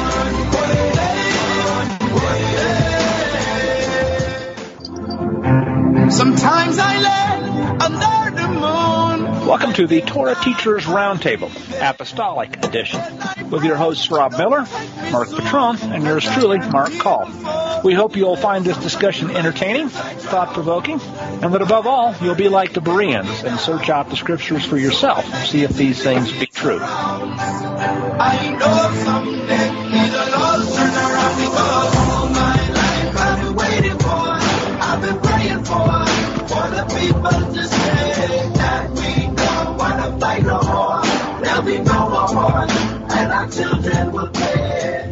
B: one day, one day. Sometimes I lay under the moon.
A: Welcome to the Torah Teachers Roundtable, Apostolic Edition, with your hosts Rob Miller, Mark Patron, and yours truly, Mark Call. We hope you'll find this discussion entertaining, thought-provoking, and that above all, you'll be like the Bereans and search out the scriptures for yourself, see if these things be true.
B: I know someday the Lord's turn around because all my life I've been waiting for, I've been praying for, for the people to say that we don't want to fight no more. There'll be no more war, and our children will pay.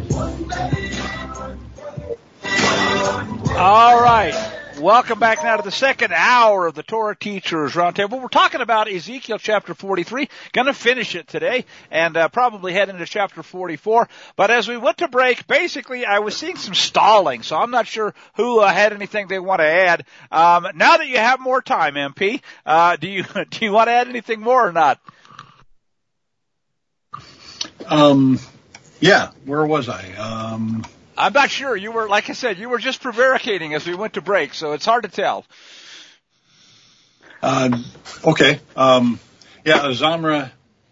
A: All right. Welcome back now to the second hour of the Torah Teachers Roundtable. We're talking about Ezekiel chapter forty-three. Going to finish it today and uh, probably head into chapter forty-four. But as we went to break, basically I was seeing some stalling, so I'm not sure who uh, had anything they want to add. Um, now that you have more time, M P, uh, do you do you want to add anything more or not?
D: Um, yeah, where was I? Um,
A: I'm not sure. You were, like I said, you were just prevaricating as we went to break, so it's hard to tell.
D: Uh, okay. Um, yeah, Zamra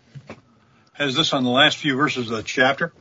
D: has this on the last few verses of the chapter.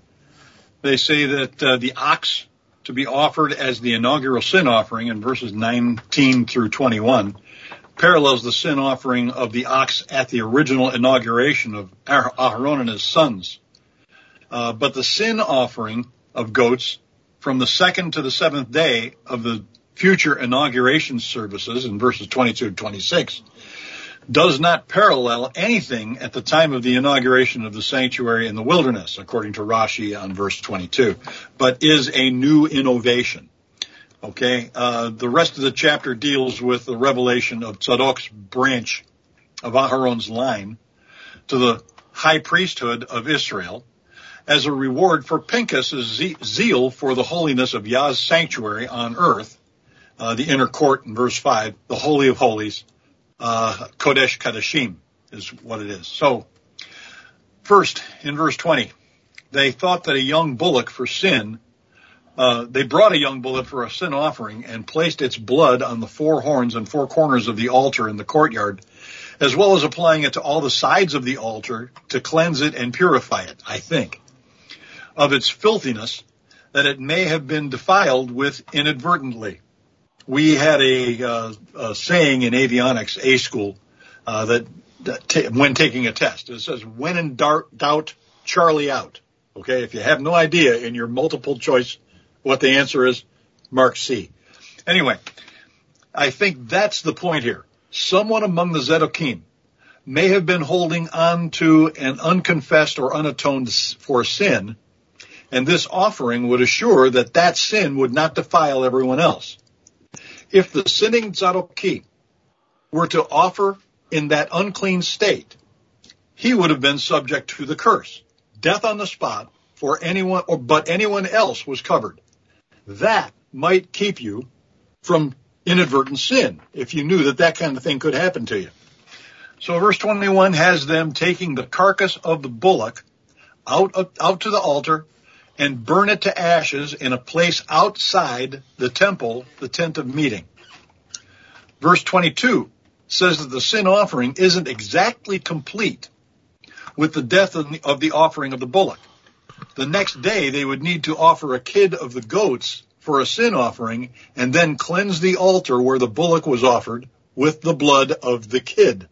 D: They say that uh, the ox to be offered as the inaugural sin offering in verses nineteen through twenty-one parallels the sin offering of the ox at the original inauguration of Aharon and his sons. Uh, but the sin offering of goats from the second to the seventh day of the future inauguration services in verses twenty-two to twenty-six does not parallel anything at the time of the inauguration of the sanctuary in the wilderness, according to Rashi on verse twenty-two, but is a new innovation. Okay, uh, the rest of the chapter deals with the revelation of Tzadok's branch of Aharon's line to the high priesthood of Israel as a reward for Pinchas' zeal for the holiness of Yah's sanctuary on earth, uh, the inner court in verse five, the Holy of Holies, uh, Kodesh Kadashim is what it is. So, first, in verse twenty, they thought that a young bullock for sin, uh, they brought a young bullock for a sin offering and placed its blood on the four horns and four corners of the altar in the courtyard, as well as applying it to all the sides of the altar to cleanse it and purify it, I think, of its filthiness, that it may have been defiled with inadvertently. We had a, uh, a saying in avionics, A school, uh, that, that t- when taking a test, it says, when in dar- doubt, Charlie out. Okay, if you have no idea in your multiple choice what the answer is, mark C. Anyway, I think that's the point here. Someone among the Zedekim may have been holding on to an unconfessed or unatoned for sin, and this offering would assure that that sin would not defile everyone else. If the sinning Tzadok were to offer in that unclean state, he would have been subject to the curse, death on the spot, for anyone, or but anyone else was covered. That might keep you from inadvertent sin, if you knew that that kind of thing could happen to you. So verse twenty-one has them taking the carcass of the bullock out, of, out to the altar and burn it to ashes in a place outside the temple, the tent of meeting. Verse twenty-two says that the sin offering isn't exactly complete with the death of the, of the offering of the bullock. The next day they would need to offer a kid of the goats for a sin offering and then cleanse the altar where the bullock was offered with the blood of the kid.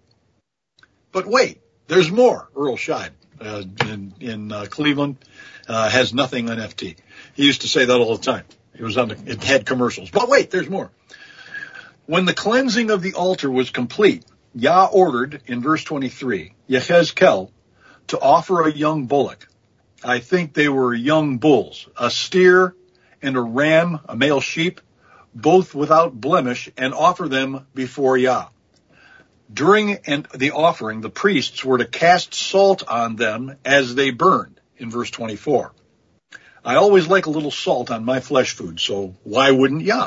D: But wait, there's more. Earl Scheib uh, in, in uh, Cleveland uh, has nothing on F T. He used to say that all the time. It was on the, it had commercials. But wait, there's more. When the cleansing of the altar was complete, Yah ordered in verse twenty-three, Yechezkel, to offer a young bullock. I think they were young bulls, a steer and a ram, a male sheep, both without blemish, and offer them before Yah. During the offering, the priests were to cast salt on them as they burned, in verse twenty-four. I always like a little salt on my flesh food, so why wouldn't Yah?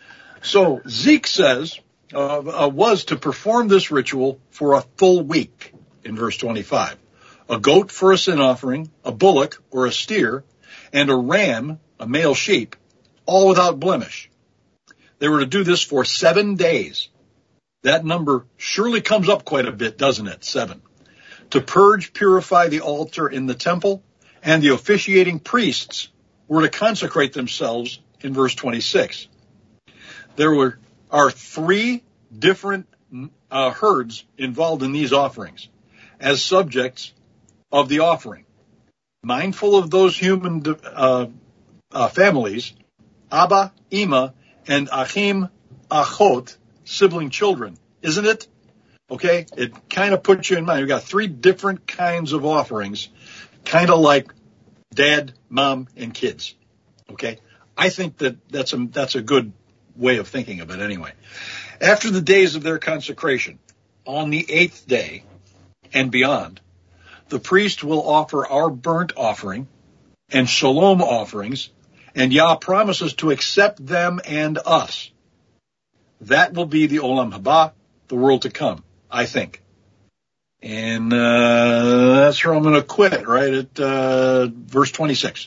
D: So Zeke says, uh, uh, was to perform this ritual for a full week, in verse twenty-five. A goat for a sin offering, a bullock or a steer, and a ram, a male sheep, all without blemish. They were to do this for seven days. That number surely comes up quite a bit, doesn't it? Seven. To purge, purify the altar in the temple, and the officiating priests were to consecrate themselves in verse twenty-six. There were are three different uh, herds involved in these offerings as subjects of the offering. Mindful of those human uh, uh, families, Abba, Ima, and Achim, Achot, sibling children, isn't it? Okay, it kind of puts you in mind. We've got three different kinds of offerings, kind of like dad, mom, and kids. Okay, I think that that's a, that's a good way of thinking of it anyway. After the days of their consecration, on the eighth day and beyond, the priest will offer our burnt offering and shalom offerings, and Yah promises to accept them and us. That will be the Olam Haba, the world to come, I think. And uh, that's where I'm going to quit, right at uh, verse twenty-six.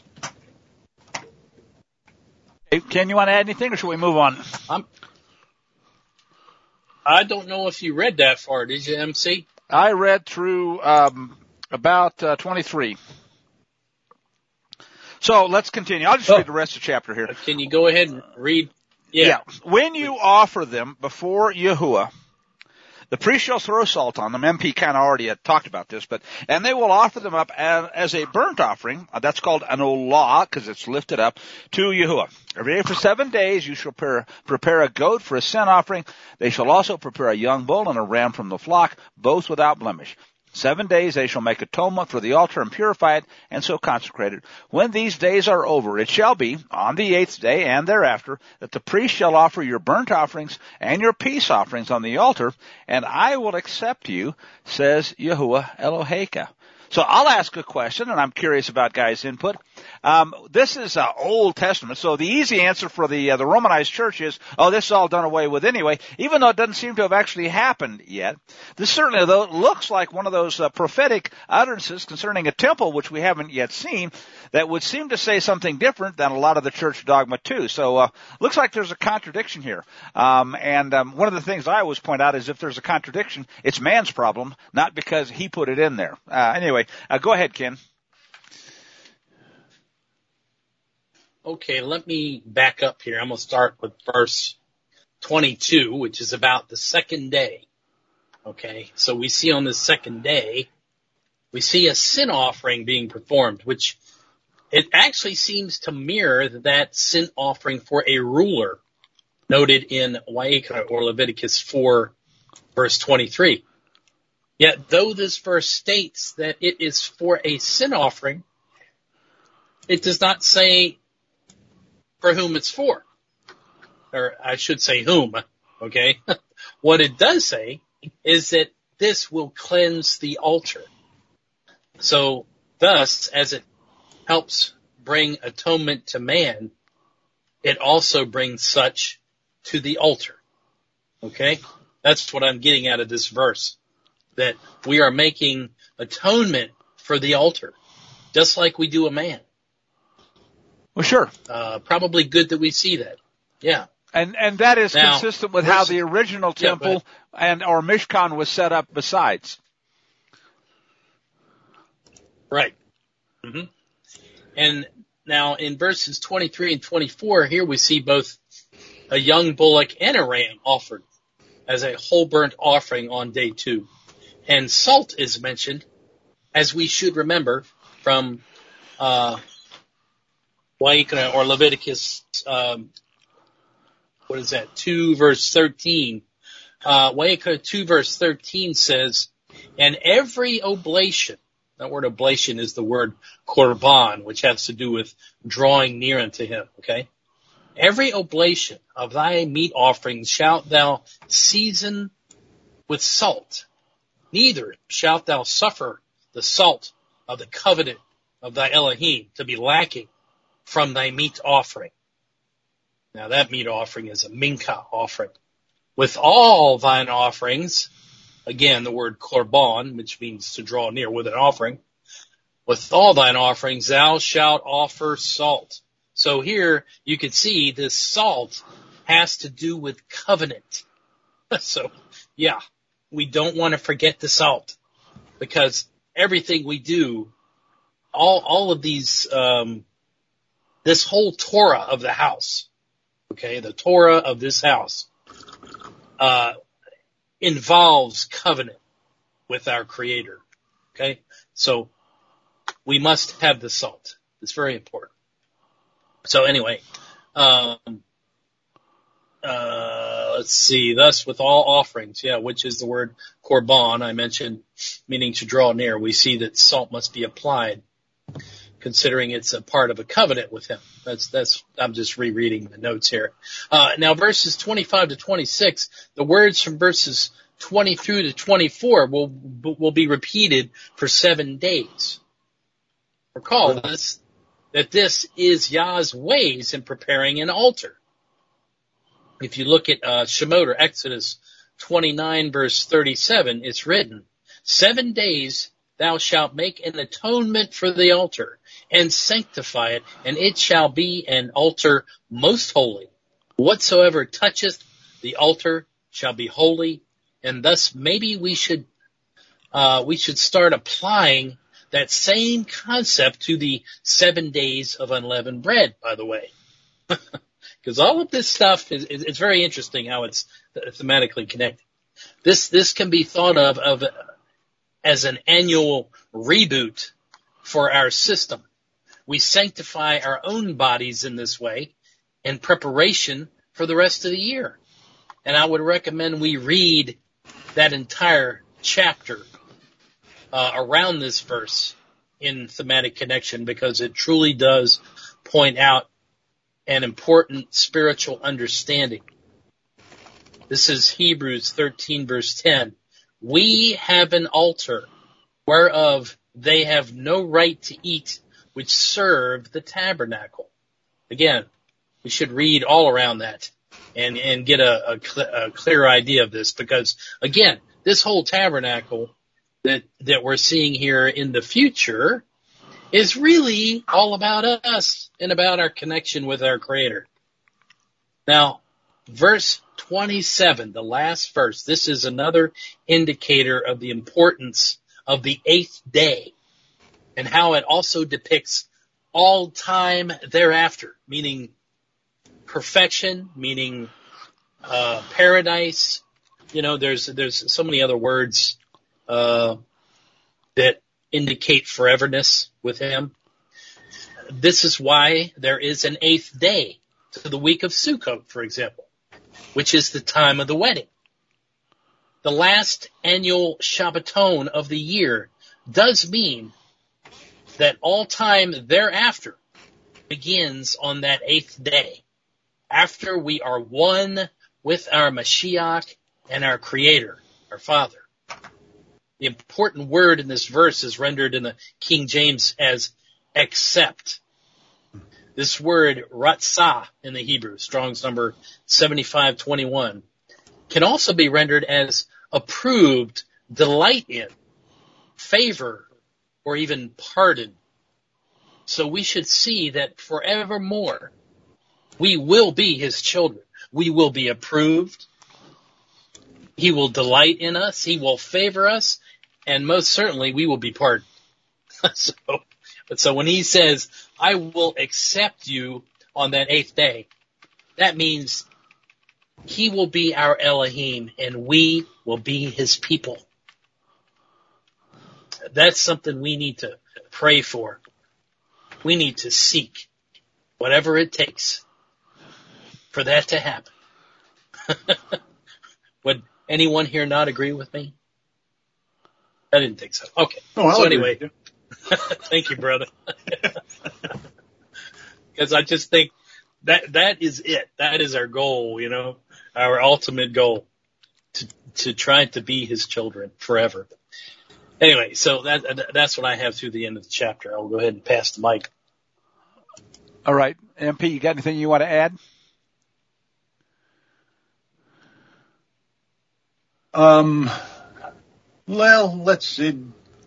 A: Hey, Ken, you want to add anything, or should we move on?
C: I'm, I don't know if you read that far, did you, M C?
A: I read through um, about uh, twenty-three. So let's continue. I'll just
C: Oh.
A: read the rest of the chapter here.
C: Can you go ahead and read? Yeah.
A: When you offer them before Yahuwah, the priest shall throw salt on them. M P kind of already had talked about this, but, and they will offer them up as, as a burnt offering. Uh, that's called an olah, because it's lifted up to Yahuwah. Every day for seven days you shall prepare, prepare a goat for a sin offering. They shall also prepare a young bull and a ram from the flock, both without blemish. Seven days they shall make atonement for the altar and purify it, and so consecrate it. When these days are over, it shall be, on the eighth day and thereafter, that the priest shall offer your burnt offerings and your peace offerings on the altar, and I will accept you, says Yahuwah Eloheka. So I'll ask a question, and I'm curious about guys' input. Um, this is uh, Old Testament, so the easy answer for the uh, the Romanized church is, oh, this is all done away with anyway, even though it doesn't seem to have actually happened yet. This certainly, though, looks like one of those uh, prophetic utterances concerning a temple, which we haven't yet seen, that would seem to say something different than a lot of the church dogma, too. So uh looks like there's a contradiction here. Um, and um, one of the things I always point out is if there's a contradiction, it's man's problem, not because he put it in there. Uh, anyway, uh, go ahead, Ken.
C: Okay, let me back up here. I'm going to start with verse twenty-two, which is about the second day. Okay, so we see on the second day, we see a sin offering being performed, which it actually seems to mirror that sin offering for a ruler noted in Wa'ikra or Leviticus four, verse twenty-three. Yet though this verse states that it is for a sin offering, it does not say for whom it's for. Or I should say whom, okay? What it does say is that this will cleanse the altar. So thus, as it helps bring atonement to man, it also brings such to the altar. Okay? That's what I'm getting out of this verse. That we are making atonement for the altar, just like we do a man.
A: Well, sure.
C: Uh, probably good that we see that. Yeah.
A: And and that is
C: Now,
A: consistent with how
C: verse-
A: the original
C: Yeah,
A: temple and or Mishkan was set up besides.
C: Right. hmm And now in verses twenty-three and twenty-four, here we see both a young bullock and a ram offered as a whole burnt offering on day two. And salt is mentioned, as we should remember from uh Wa'ikra or Leviticus, um, what is that, two verse thirteen. Uh, Wa'ikra two verse thirteen says, and every oblation, that word oblation is the word korban, which has to do with drawing near unto him, okay? Every oblation of thy meat offerings shalt thou season with salt. Neither shalt thou suffer the salt of the covenant of thy Elohim to be lacking from thy meat offering. Now that meat offering is a mincha offering. With all thine offerings, again the word korban, which means to draw near with an offering, with all thine offerings thou shalt offer salt. So here you can see this salt has to do with covenant. So yeah, we don't want to forget the salt, because everything we do, all all of these um this whole Torah of the house, okay, the Torah of this house, uh, involves covenant with our Creator, okay? So we must have the salt. It's very important. So anyway, um, uh, let's see, thus with all offerings, yeah, which is the word korban I mentioned, meaning to draw near, we see that salt must be applied, considering it's a part of a covenant with him. That's, that's, I'm just rereading the notes here. Uh, now verses twenty-five to twenty-six, the words from verses twenty through to twenty-four will, will be repeated for seven days. Recall this, that this is Yah's ways in preparing an altar. If you look at, uh, Shemot or Exodus twenty-nine verse thirty-seven, it's written, seven days thou shalt make an atonement for the altar, and sanctify it, and it shall be an altar most holy. Whatsoever toucheth the altar shall be holy, and thus maybe we should, uh, we should start applying that same concept to the seven days of unleavened bread, by the way. Because all of this stuff is, is, it's very interesting how it's thematically connected. This, this can be thought of, of, as an annual reboot for our system. We sanctify our own bodies in this way in preparation for the rest of the year. And I would recommend we read that entire chapter uh, around this verse in thematic connection, because it truly does point out an important spiritual understanding. This is Hebrews thirteen verse ten. We have an altar whereof they have no right to eat, which serve the tabernacle. Again, we should read all around that and, and get a, a, cl- a clear idea of this, because again, this whole tabernacle that, that we're seeing here in the future is really all about us and about our connection with our Creator. Now, verse twenty-seven, the last verse, this is another indicator of the importance of the eighth day and how it also depicts all time thereafter, meaning perfection, meaning uh paradise. You know, there's there's so many other words uh that indicate foreverness with him. This is why there is an eighth day to the week of Sukkot, for example, which is the time of the wedding. The last annual Shabbaton of the year does mean that all time thereafter begins on that eighth day, after we are one with our Mashiach and our Creator, our Father. The important word in this verse is rendered in the King James as accept. This word, ratzah, in the Hebrew, Strong's number seventy-five twenty-one, can also be rendered as approved, delight in, favor, or even pardon. So we should see that forevermore we will be His children. We will be approved. He will delight in us. He will favor us. And most certainly we will be pardoned. so, but so when He says, I will accept you on that eighth day, that means He will be our Elohim and we will be His people. That's something we need to pray for. We need to seek whatever it takes for that to happen. Would anyone here not agree with me? I didn't think so. Okay.
D: Oh,
C: so
D: agree.
C: anyway, thank you, brother. Because I just think that that is it. That is our goal, you know, our ultimate goal, to to try to be His children forever. Anyway, so that that's what I have through the end of the chapter. I'll go ahead and pass the mic.
A: All right. M P, you got anything you want to add?
D: Um, well, let's see.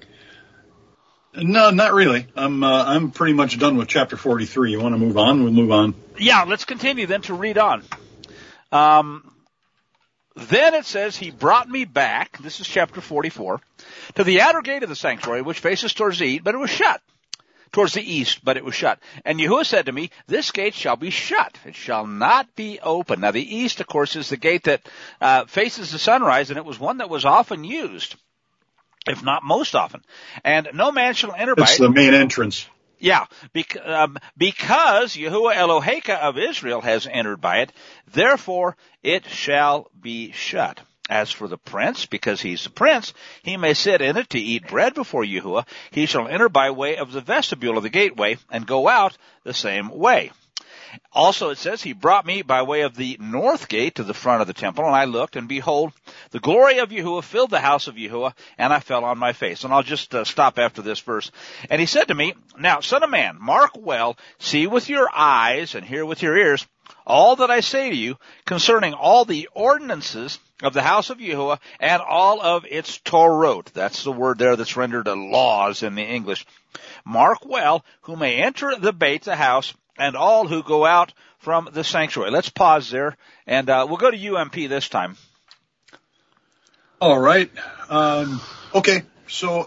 D: No, not really. I'm uh, I'm pretty much done with chapter forty-three. You want to move on? We'll move on.
A: Yeah, let's continue then to read on. Um, then it says, He brought me back, this is chapter forty-four, to the outer gate of the sanctuary, which faces towards the east, but it was shut. towards the east, but it was shut. And Yahuwah said to me, this gate shall be shut. It shall not be open. Now, the east, of course, is the gate that uh, faces the sunrise, and it was one that was often used, if not most often. And no man shall enter by it.
D: It's the main entrance.
A: Yeah, bec- um, because Yahuwah Eloheka of Israel has entered by it, therefore it shall be shut. As for the prince, because he's the prince, he may sit in it to eat bread before Yahuwah. He shall enter by way of the vestibule of the gateway and go out the same way. Also, it says, he brought me by way of the north gate to the front of the temple, and I looked, and behold, the glory of Yahuwah filled the house of Yahuwah, and I fell on my face. And I'll just uh, stop after this verse. And he said to me, now, son of man, mark well, see with your eyes, and hear with your ears, all that I say to you concerning all the ordinances of the house of Yahuwah and all of its Torot. That's the word there that's rendered a laws in the English. Mark well, who may enter the Beit, the house, and all who go out from the sanctuary. Let's pause there, and uh, we'll go to U M P this time.
D: All right. Um, okay, so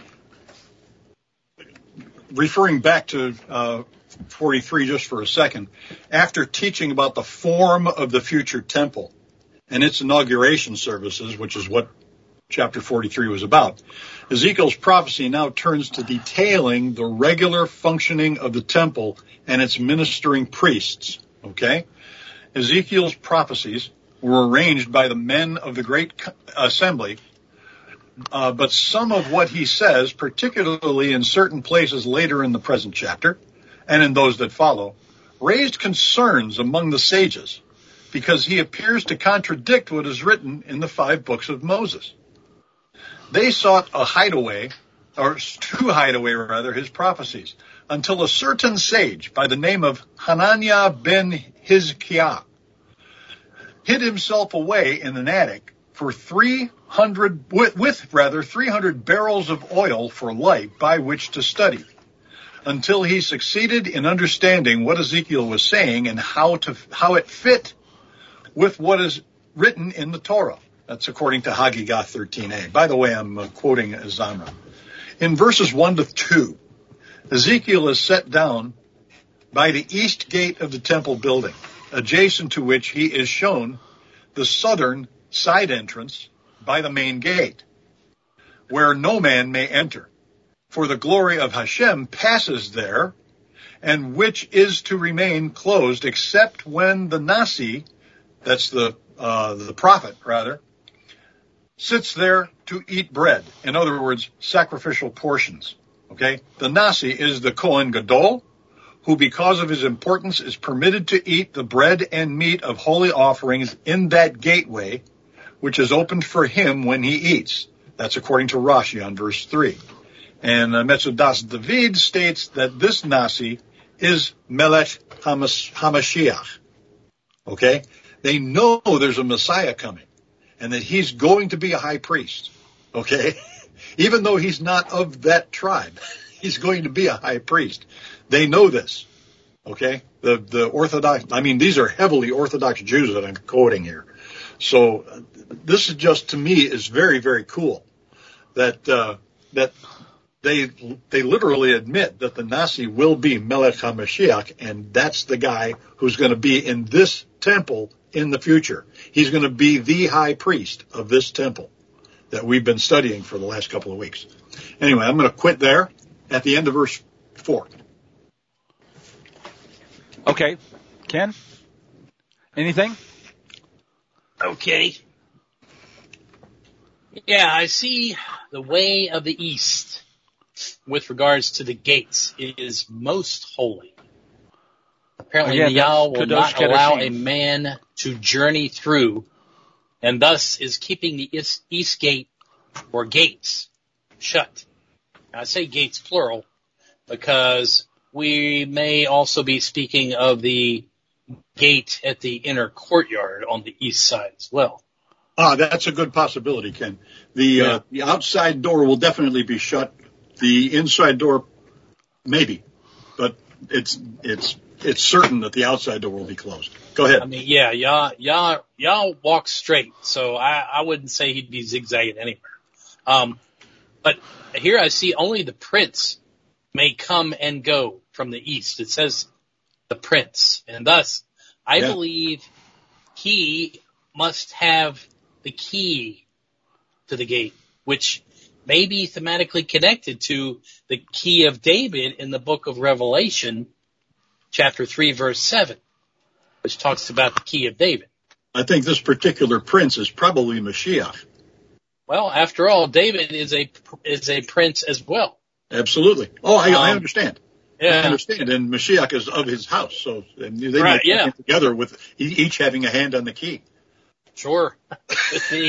D: referring back to uh, forty-three just for a second, after teaching about the form of the future temple and its inauguration services, which is what chapter forty-three was about, Ezekiel's prophecy now turns to detailing the regular functioning of the temple and its ministering priests. Okay? Ezekiel's prophecies were arranged by the men of the great assembly, uh, but some of what he says, particularly in certain places later in the present chapter, and in those that follow, raised concerns among the sages, because he appears to contradict what is written in the five books of Moses. They sought a hideaway, or to hide away, rather, his prophecies, until a certain sage by the name of Hananiah ben Hizkiah hid himself away in an attic for three hundred, with, with rather, three hundred barrels of oil for light by which to study, until he succeeded in understanding what Ezekiel was saying and how to how it fit with what is written in the Torah. That's according to Hagigah thirteen a. By the way, I'm uh, quoting Zamra. In verses one to two, Ezekiel is set down by the east gate of the temple building, adjacent to which he is shown the southern side entrance by the main gate, where no man may enter. For the glory of Hashem passes there, and which is to remain closed except when the Nasi, that's the uh, the prophet, rather, sits there to eat bread. In other words, sacrificial portions. Okay? The Nasi is the Kohen Gadol, who because of his importance is permitted to eat the bread and meat of holy offerings in that gateway, which is opened for him when he eats. That's according to Rashi on verse three. And uh, Metzudas David states that this Nasi is Melech HaMashiach. Okay? They know there's a Messiah coming and that he's going to be a high priest. Okay? Even though he's not of that tribe, he's going to be a high priest. They know this. Okay? The, the Orthodox, I mean, these are heavily Orthodox Jews that I'm quoting here. So uh, this is just, to me, is very, very cool that, uh, that they, they literally admit that the Nasi will be Melech HaMashiach, and that's the guy who's going to be in this temple in the future. He's going to be the high priest of this temple that we've been studying for the last couple of weeks. Anyway, I'm going to quit there at the end of verse four.
A: Okay. Ken? Anything?
C: Okay. Yeah, I see the way of the east with regards to the gates is most holy. Apparently,
A: Again,
C: Yah will
A: Kadosh
C: not allow
A: Kedoshim.
C: a man to journey through, and thus is keeping the east, east gate or gates shut. Now, I say gates plural because we may also be speaking of the gate at the inner courtyard on the east side as well.
D: Ah, that's a good possibility, Ken. The
C: Yeah.
D: uh, the outside door will definitely be shut. The inside door, maybe, but it's it's it's certain that the outside door will be closed. Go ahead.
C: I mean, yeah, Yah, Yah, Yah walks straight, so I, I wouldn't say he'd be zigzagging anywhere. Um, but here I see only the prince may come and go from the east. It says the prince. And thus, I
D: Yeah.
C: believe he must have the key to the gate, which may be thematically connected to the key of David in the book of Revelation, chapter three, verse seven, which talks about the key of David.
D: I think this particular prince is probably Mashiach.
C: Well, after all, David is a is a prince as well.
D: Absolutely. Oh, I, I
C: Um,
D: understand. I
C: Yeah,
D: understand. And Mashiach is of his house, so and they
C: Right,
D: might
C: yeah.
D: come together with e- each having a hand on the key.
C: sure. Could be.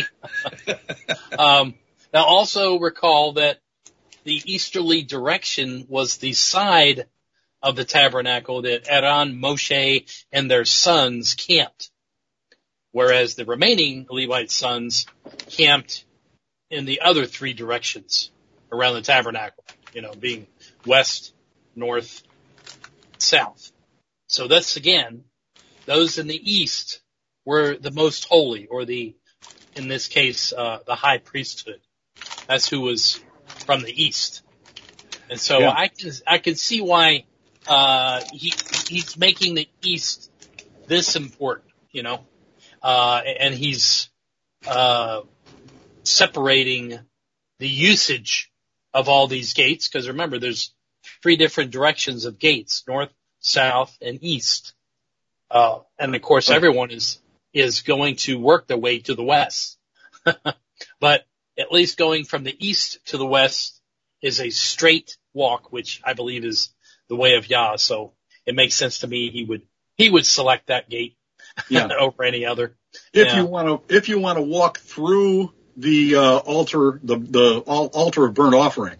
C: um, now, also recall that the easterly direction was the side of the tabernacle that Aaron, Moshe, and their sons camped, whereas the remaining Levite sons camped in the other three directions around the tabernacle, you know, being west, north, south. So that's, again, those in the east were the most holy, or the, in this case, uh, the high priesthood. That's who was from the east. And so
D: Yeah.
C: I can, I can see why, uh, he, he's making the east this important, you know, uh, and he's, uh, separating the usage of all these gates, because remember, there's three different directions of gates, north, south, and east. Uh, and of course, everyone is, is going to work their way to the west. But at least going from the east to the west is a straight walk, which I believe is the way of Yah. So it makes sense to me he would, he would select that gate
D: Yeah.
C: over any other.
D: If
C: Yeah.
D: you want to, if you want to walk through the uh, altar, the the al- altar of burnt offering.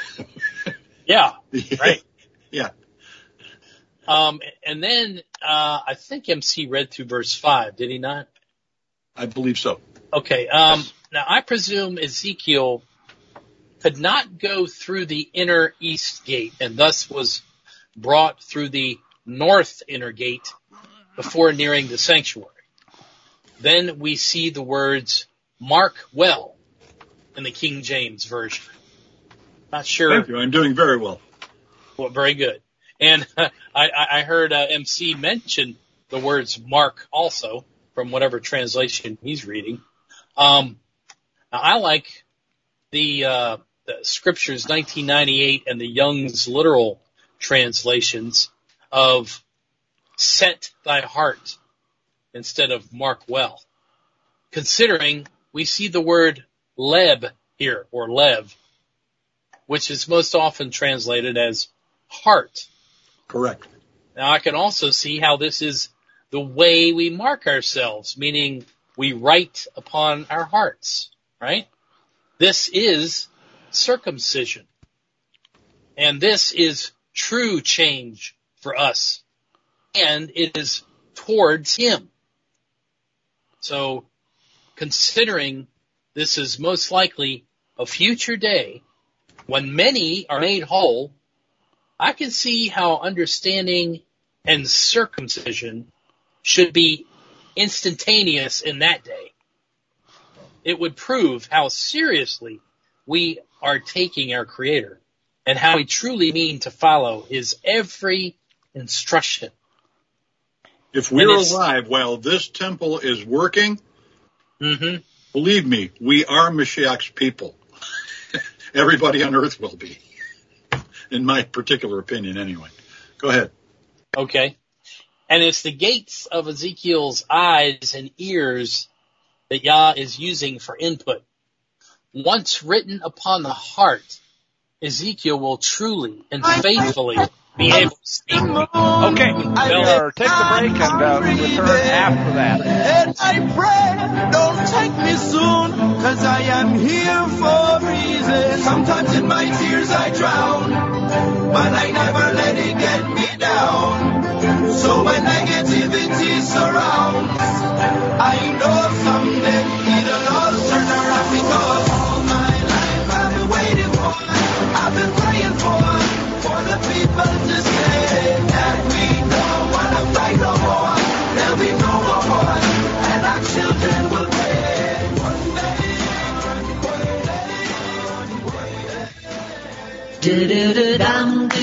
C: Yeah. Right.
D: Yeah.
C: Um, and then, uh, I think M C read through verse five, did he not?
D: I believe so.
C: Okay. Um, now I presume Ezekiel could not go through the inner east gate and thus was brought through the north inner gate before nearing the sanctuary. Then we see the words mark well in the King James Version. Not sure.
D: Thank you. I'm doing very well.
C: Well, very good. And uh, I, I heard uh, M C mention the words mark also from whatever translation he's reading. Um, now I like the, uh, the Scriptures nineteen ninety-eight and the Young's literal translations of set thy heart instead of mark well. Considering we see the word leb here, or lev, which is most often translated as heart.
D: Correct.
C: Now I can also see how this is the way we mark ourselves, meaning we write upon our hearts, right? This is circumcision. And this is true change for us. And it is towards Him. So, considering this is most likely a future day when many are made whole, I can see how understanding and circumcision should be instantaneous in that day. It would prove how seriously we are taking our Creator and how we truly mean to follow His every instruction.
D: If we're
C: And it's-
D: alive while this temple is working,
C: Mm-hmm.
D: believe me, we are Mashiach's people. Everybody on earth will be. In my particular opinion, anyway. Go ahead.
C: Okay. And it's the gates of Ezekiel's eyes and ears that Yah is using for input. Once written upon the heart, Ezekiel will truly and faithfully be able to speak.
A: Okay, we are take the break and uh, return after that.
B: And I pray, don't take me soon, cause I am here for a reason. Sometimes in my tears I drown, but I never let it get me down. So when negativity surrounds, I know someday it'll all turn around, because all my life I've been waiting for, I've been praying for, for the people to say that we don't want to fight no more. There'll be no more war, and our children will pay one day, one day, one day.
F: Do do do dum do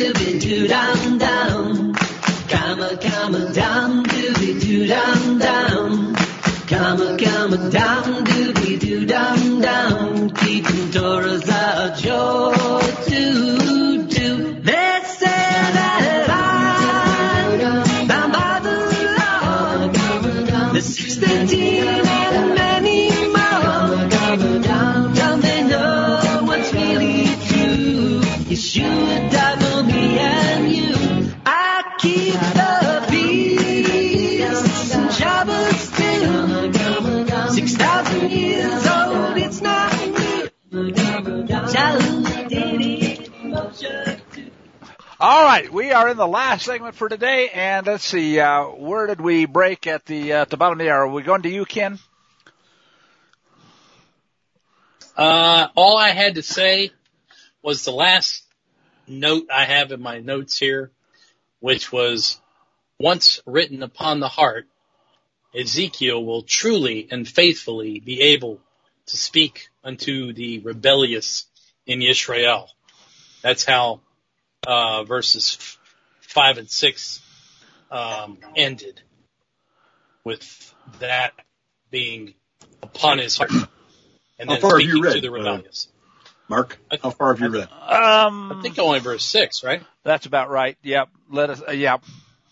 B: doo down down. Come a come a down doobie doo down down. Come a come a down doobie doo down down. Keeping Torah's our joy to do. They say that I'm bound by the law. The sixteen and many more. Don't they know what's really true? Yeshua died for me and you. I keep the peace and Shabbat still. Six thousand years old, it's not new. Shalom did it.
A: All right, we are in the last segment for today, and let's see, uh, where did we break at the, uh, at the bottom of the hour? Are we going to you, Ken?
C: Uh, all I had to say was the last note I have in my notes here, which was, once written upon the heart, Ezekiel will truly and faithfully be able to speak unto the rebellious in Israel. That's how uh, verses f- five and six um, ended, with that being upon his heart. And
D: How
C: then
D: far have
C: speaking
D: you read,
C: to the rebellious.
D: Uh, Mark, how far have you read?
A: Um,
C: I think only verse six, right?
A: That's about right. Yep. Let us, uh, yep.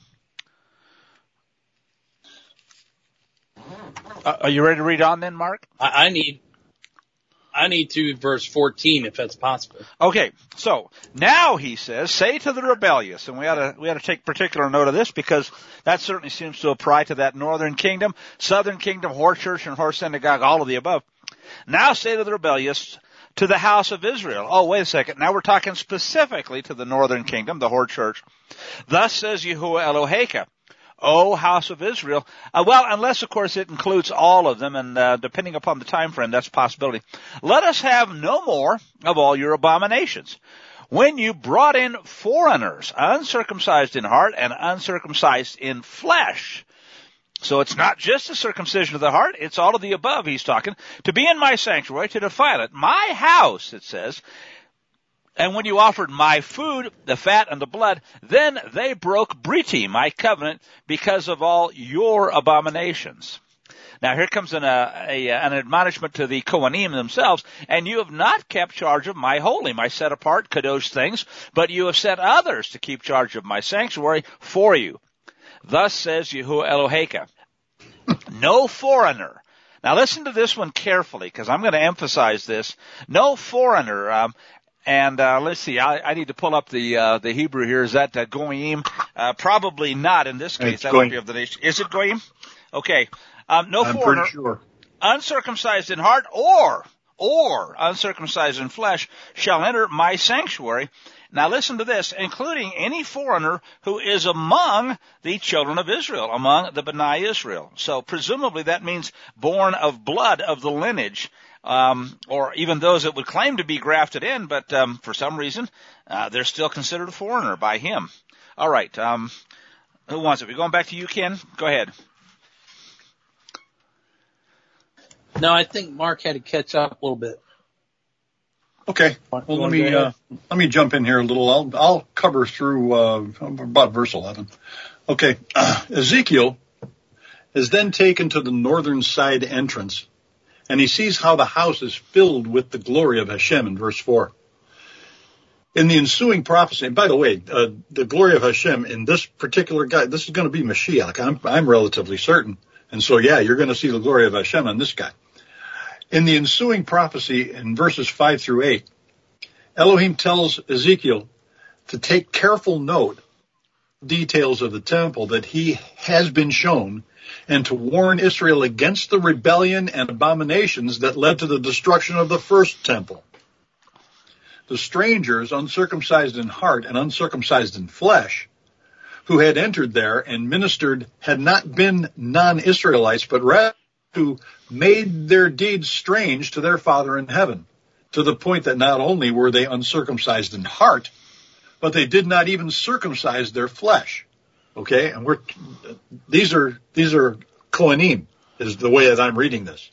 A: Uh, are you ready to read on then, Mark?
C: I, I need, I need to verse fourteen if that's possible.
A: Okay, so now he says, say to the rebellious, and we ought to we ought to take particular note of this because that certainly seems to apply to that northern kingdom, southern kingdom, whore church, and whore synagogue, all of the above. Now say to the rebellious, to the house of Israel. Oh, wait a second. Now we're talking specifically to the northern kingdom, the whore church. Thus says Yahuwah Eloheka, O house of Israel. Uh, well, unless, of course, it includes all of them, and uh, depending upon the time frame, that's a possibility. Let us have no more of all your abominations. When you brought in foreigners, uncircumcised in heart and uncircumcised in flesh. So it's not just the circumcision of the heart, it's all of the above he's talking. To be in my sanctuary, to defile it. My house, it says. And when you offered my food, the fat and the blood, then they broke Briti, my covenant, because of all your abominations. Now here comes an, uh, a, an admonishment to the Kohanim themselves. And you have not kept charge of my holy, my set apart, kadosh things, but you have set others to keep charge of my sanctuary for you. Thus says Yahuwah Eloheka, no foreigner. Now listen to this one carefully, because I'm going to emphasize this. No foreigner. Um, and uh, let's see, I, I need to pull up the uh, the Hebrew here. Is that uh, goyim? Uh, probably not in this case.
D: It's
A: That
D: goyim.
A: would be of the nation. Is it goyim? Okay. Um, no
D: I'm
A: foreigner,
D: pretty sure.
A: uncircumcised in heart or or uncircumcised in flesh shall enter my sanctuary. Now listen to this, including any foreigner who is among the children of Israel, among the B'nai Israel. So presumably that means born of blood of the lineage, um, or even those that would claim to be grafted in, but um, for some reason uh, they're still considered a foreigner by him. All right, um, who wants it? We're going back to you, Ken. Go ahead.
C: No, I think Mark had to catch up a little bit.
D: Okay. Well, let me uh, let me jump in here a little. I'll I'll cover through uh, about verse eleven. Okay. Uh, Ezekiel is then taken to the northern side entrance, and he sees how the house is filled with the glory of Hashem in verse four. In the ensuing prophecy, and by the way, uh, the glory of Hashem in this particular guy, this is going to be Mashiach. I'm I'm relatively certain, and so yeah, you're going to see the glory of Hashem on this guy. In the ensuing prophecy in verses five through eight, Elohim tells Ezekiel to take careful note of details of the temple that he has been shown and to warn Israel against the rebellion and abominations that led to the destruction of the first temple. The strangers, uncircumcised in heart and uncircumcised in flesh, who had entered there and ministered had not been non-Israelites, but rather who made their deeds strange to their Father in heaven, to the point that not only were they uncircumcised in heart, but they did not even circumcise their flesh. Okay, and we're these are these are Kohanim, is the way that I'm reading this.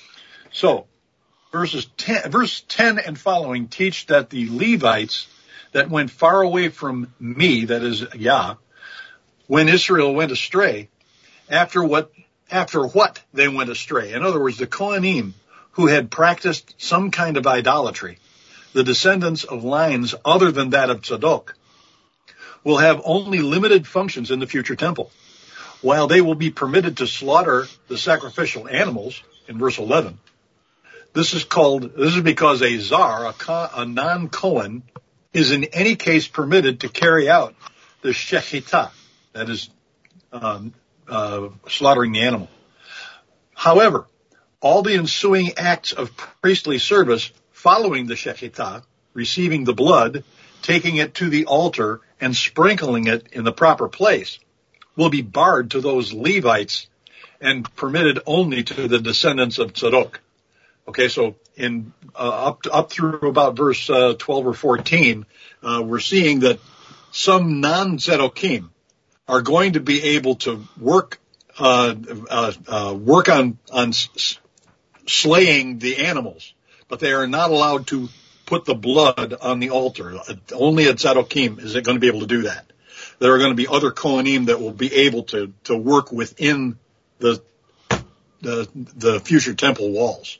D: So, verses ten, verse ten and following teach that the Levites, that went far away from me, that is Yah, when Israel went astray, after what, after what they went astray. In other words, the Kohanim who had practiced some kind of idolatry, the descendants of lines other than that of Tzadok, will have only limited functions in the future temple. While they will be permitted to slaughter the sacrificial animals, in verse eleven, this is called, this is because a Zar, a, a non-Kohen, is in any case permitted to carry out the Shechitah, that is, um, uh, slaughtering the animal. However, all the ensuing acts of priestly service following the Shechitah, receiving the blood, taking it to the altar, and sprinkling it in the proper place, will be barred to those Levites and permitted only to the descendants of Tzadok. Okay, so in uh, up to, up through about verse uh, twelve or fourteen, uh, we're seeing that some non-Tzadokim are going to be able to work uh, uh, uh, work on on s- slaying the animals, but they are not allowed to put the blood on the altar. Only a Tzadokim is going to be able to do that. There are going to be other Kohanim that will be able to, to work within the, the, the future temple walls.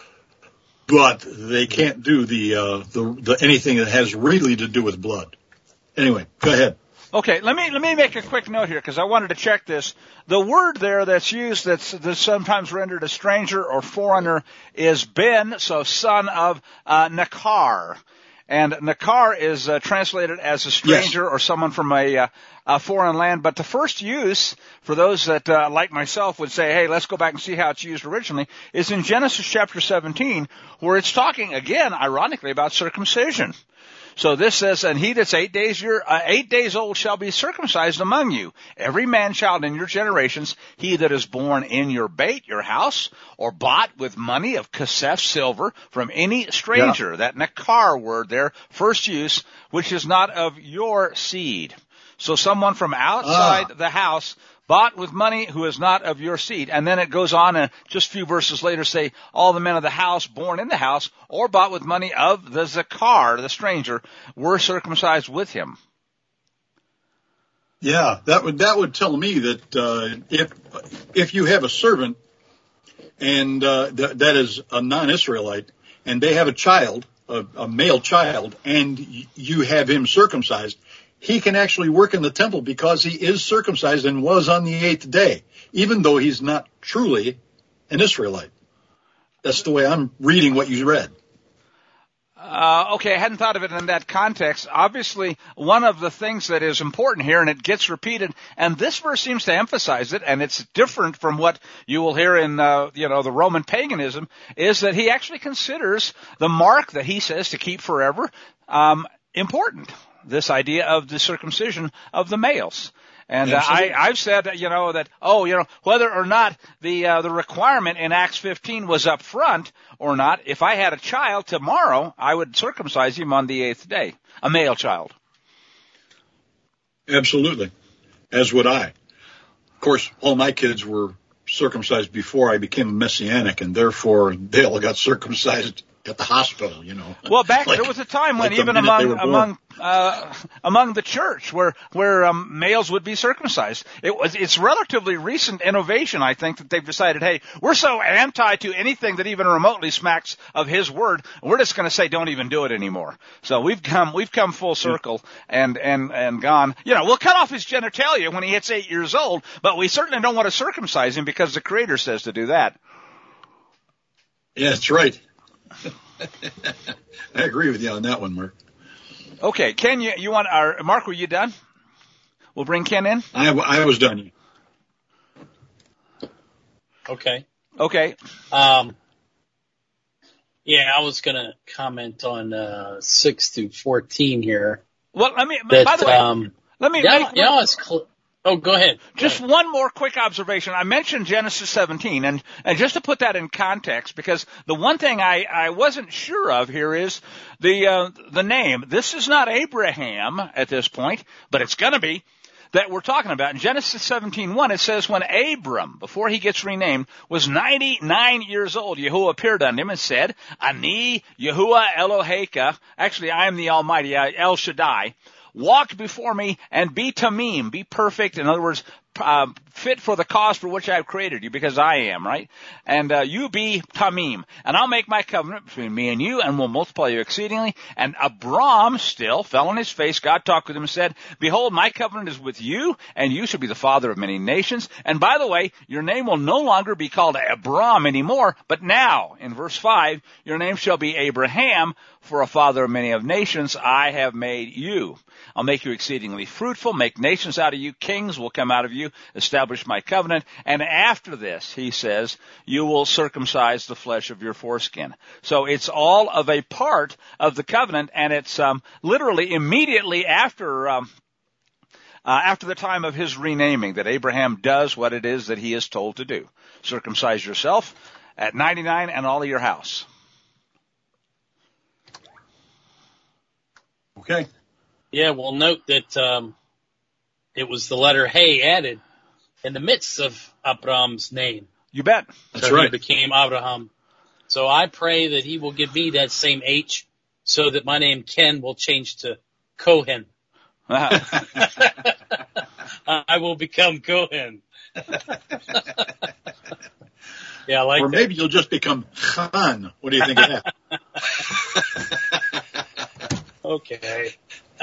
D: But they can't do the, uh, the, the, anything that has really to do with blood. Anyway, go ahead.
A: Okay, let me, let me make a quick note here because I wanted to check this. The word there that's used that's, that's sometimes rendered a stranger or foreigner is ben, so son of, uh, Nakar. And Nakar is uh, translated as a stranger yes. or someone from a, uh, a foreign land. But the first use, for those that, uh, like myself, would say, hey, let's go back and see how it's used originally, is in Genesis chapter seventeen, where it's talking, again, ironically, about circumcision. So this says, and he that's eight days your, uh, eight days old shall be circumcised among you. Every man child in your generations, he that is born in your bait, your house, or bought with money of Kesef silver from any stranger. Yeah. That Nakar word there, first use, which is not of your seed. So someone from outside ah. the house, bought with money who is not of your seed. And then it goes on and just a few verses later say, all the men of the house born in the house or bought with money of the Zakar, the stranger, were circumcised with him.
D: Yeah, that would, that would tell me that, uh, if, if you have a servant and, uh, th- that is a non-Israelite and they have a child, a, a male child, and y- you have him circumcised, he can actually work in the temple because he is circumcised and was on the eighth day, even though he's not truly an Israelite. That's the way I'm reading what you read.
A: Uh, okay, I hadn't thought of it in that context. Obviously, one of the things that is important here, and it gets repeated, and this verse seems to emphasize it, and it's different from what you will hear in, uh, you know, the Roman paganism, is that he actually considers the mark that he says to keep forever um, important. This idea of the circumcision of the males. And uh, I, I've said, you know, that, oh, you know, whether or not the uh, the requirement in Acts fifteen was up front or not, if I had a child tomorrow, I would circumcise him on the eighth day, a male child.
D: Absolutely. As would I. Of course, all my kids were circumcised before I became a Messianic, and therefore they all got circumcised at the hospital, you know.
A: Well, back
D: like,
A: there was a time when
D: like
A: even among among uh among the church where where um, males would be circumcised. It was it's relatively recent innovation, I think, that they've decided, hey, we're so anti to anything that even remotely smacks of his word, we're just going to say don't even do it anymore. So we've come we've come full circle and and and gone. You know, we'll cut off his genitalia when he hits eight years old, but we certainly don't want to circumcise him because the Creator says to do that.
D: Yeah, that's right. I agree with you on that one, Mark.
A: Okay, Ken, you, you want, uh, Mark, were you done? We'll bring Ken in.
D: I, I was done.
C: Okay.
A: Okay.
C: Um, yeah, I was going to comment on uh, six through fourteen here.
A: Well, let me,
C: that,
A: by the way,
C: um,
A: let me
C: yeah,
A: make
C: yeah, it's cl- Oh, go ahead. Go
A: just
C: ahead.
A: one more quick observation. I mentioned Genesis seventeen, and, and just to put that in context, because the one thing I, I wasn't sure of here is the uh, the name. This is not Abraham at this point, but it's going to be. that we're talking about. In Genesis seventeen one, it says, when Abram, before he gets renamed, was ninety-nine years old, Yahuwah appeared unto him and said, Ani Yahuwah Eloheka, actually I am the Almighty, El Shaddai, walk before me and be tamim, be perfect. In other words, um, fit for the cause for which I have created you, because I am, right? And uh, you be tamim, and I'll make my covenant between me and you, and will multiply you exceedingly. And Abram still fell on his face. God talked with him and said, behold, my covenant is with you, and you shall be the father of many nations. And by the way, your name will no longer be called Abram anymore, but now, in verse five, your name shall be Abraham, for a father of many of nations I have made you. I'll make you exceedingly fruitful, make nations out of you, kings will come out of you, establish my covenant, and after this, he says, you will circumcise the flesh of your foreskin. So it's all of a part of the covenant, and it's um, literally immediately after um, uh, after the time of his renaming that Abraham does what it is that he is told to do. Circumcise yourself at ninety-nine and all of your house.
D: Okay.
C: Yeah, well, note that um, it was the letter Hey added in the midst of Abram's name.
A: You bet.
D: That's
C: so
D: right.
C: He became Abraham. So I pray that he will give me that same H so that my name Ken will change to Cohen.
A: Uh-huh.
C: I will become Cohen. Yeah, I like
D: or
C: that.
D: maybe you'll just become Khan. What do you think of that?
C: Okay.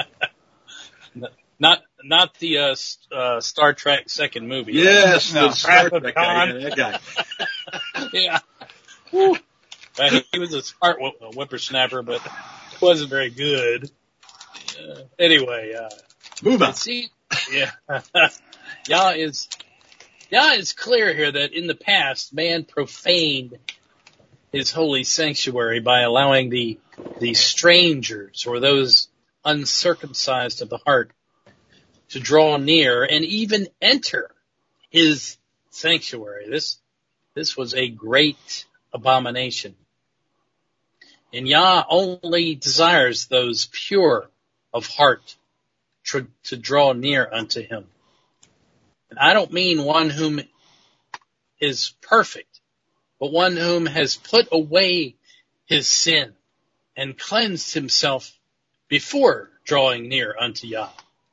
C: Not not the uh, uh, Star Trek second movie.
D: Yes,
A: No.
D: the Star Trek guy,
C: Khan.
D: yeah, that guy.
C: Yeah. Woo. Uh, he, he was a smart wh- whippersnapper, but wasn't very good. Uh, anyway, uh,
D: Move on.
C: see, yeah, Yah is Yah is clear here that in the past man profaned his holy sanctuary by allowing the the strangers or those uncircumcised of the heart to draw near and even enter his sanctuary. This this was a great abomination. And Yah only desires those pure of heart to, to draw near unto him. And I don't mean one whom is perfect, but one whom has put away his sin and cleansed himself before drawing near unto Yah.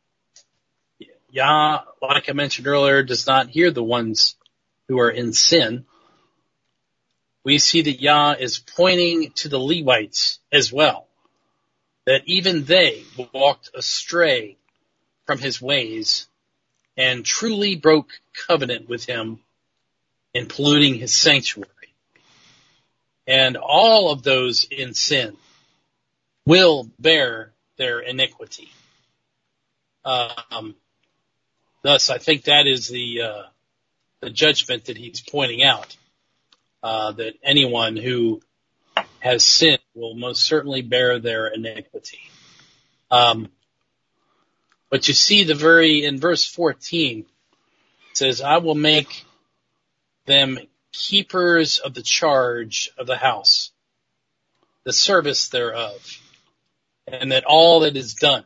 C: Yah, like I mentioned earlier, does not hear the ones who are in sin. We see that Yah is pointing to the Levites as well, that even they walked astray from his ways and truly broke covenant with him in polluting his sanctuary. And all of those in sin will bear their iniquity. Um, thus, I think that is the uh, the judgment that he's pointing out, uh, that anyone who has sinned will most certainly bear their iniquity. Um, but you see the very, in verse fourteen, it says, I will make them keepers of the charge of the house, the service thereof, and that all that is done.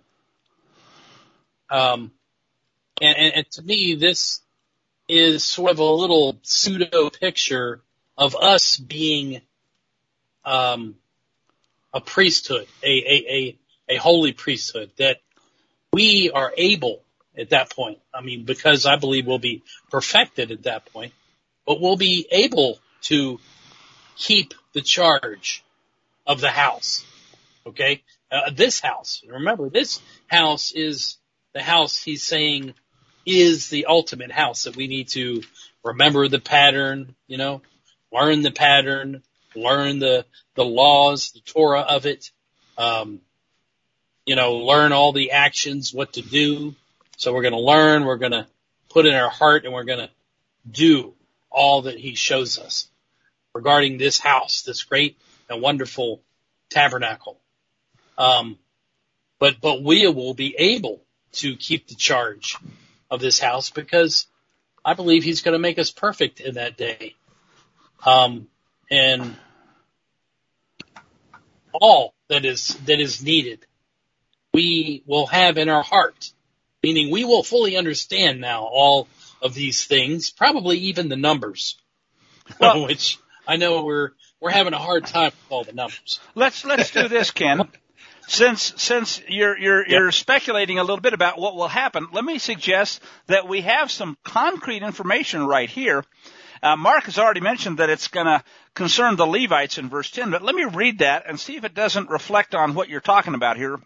C: Um, and, and, and to me, this is sort of a little pseudo picture of us being um, a priesthood, a, a, a, a holy priesthood, that we are able at that point. I mean, because I believe we'll be perfected at that point, but we'll be able to keep the charge of the house. Okay? Uh, this house. Remember, this house is the house he's saying is the ultimate house that we need to remember the pattern, you know, learn the pattern, learn the, the laws, the Torah of it, um, you know, learn all the actions, what to do. So we're going to learn, we're going to put in our heart, and we're going to do all that he shows us regarding this house, this great and wonderful tabernacle. Um, but, but we will be able to keep the charge of this house because I believe he's going to make us perfect in that day. Um, and all that is, that is needed, we will have in our heart meaning we will fully understand now all of these things, probably even the numbers, well, which I know we're we're having a hard time with all the numbers.
A: Let's let's do this, Ken. Since since you're you're
C: Yep.
A: you're speculating a little bit about what will happen, let me suggest that we have some concrete information right here. Uh, Mark has already mentioned that it's going to concern the Levites in verse ten, but let me read that and see if it doesn't reflect on what you're talking about here,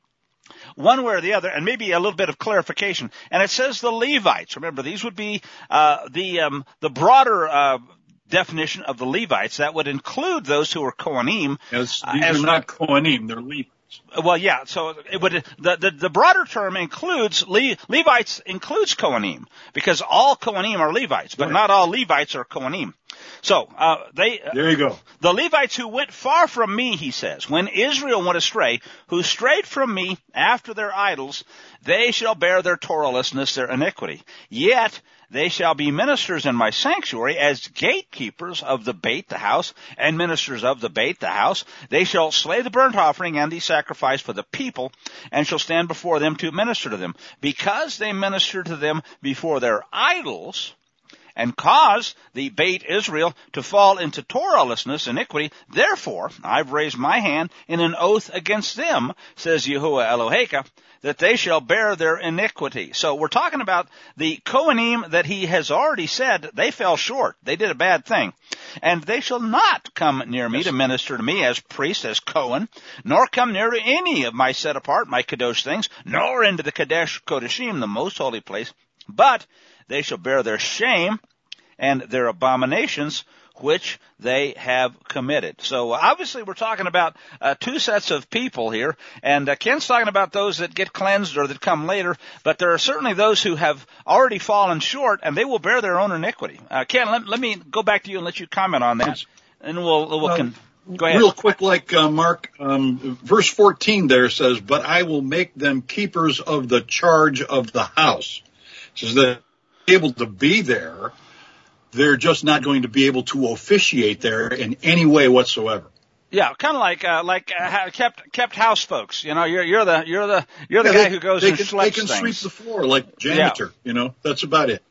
A: one way or the other, and maybe a little bit of clarification. And it says the Levites. Remember, these would be uh, the um, the broader uh, definition of the Levites. That would include those who are Kohanim.
D: Yes,
A: uh,
D: these
A: as-
D: are not Kohanim, they're Levites.
A: Well, yeah. So it would the the, the broader term includes Le, Levites includes Kohanim, because all Kohanim are Levites, but
D: Right.
A: not all Levites are Kohanim. So uh, they
D: There you go.
A: the Levites who went far from me, he says, when Israel went astray, who strayed from me after their idols, they shall bear their Torahlessness, their iniquity. Yet they shall be ministers in my sanctuary as gatekeepers of the Beit, the house, and ministers of the Beit, the house. They shall slay the burnt offering and the sacrifice for the people, and shall stand before them to minister to them. Because they minister to them before their idols, and cause the Beit Israel to fall into Torahlessness, iniquity, therefore I've raised my hand in an oath against them, says Yahuwah Eloheka, that they shall bear their iniquity. So we're talking about the Kohanim that he has already said they fell short. They did a bad thing. And they shall not come near me to minister to me as priest, as Kohen, nor come near to any of my set apart, my Kadosh things, nor into the Kadesh Kodashim, the most holy place, but they shall bear their shame and their abominations which they have committed. So uh, obviously we're talking about uh, two sets of people here, and uh, Ken's talking about those that get cleansed or that come later, but there are certainly those who have already fallen short, and they will bear their own iniquity. Uh, Ken, let, let me go back to you and let you comment on that,
D: Yes.
A: and we'll, we'll
D: Well,
A: con- go ahead.
D: Real quick, like uh, Mark, um, verse fourteen there says, but I will make them keepers of the charge of the house. It says they're able to be there. They're just not going to be able to officiate there in any way whatsoever.
A: Yeah, kind of like uh, like uh, ha- kept kept house folks. You know, you're you're the you're the you're the
D: Yeah,
A: guy
D: they,
A: who goes
D: they
A: and
D: can,
A: schleps
D: They can
A: things.
D: sweep the floor like janitor, you know. That's about it.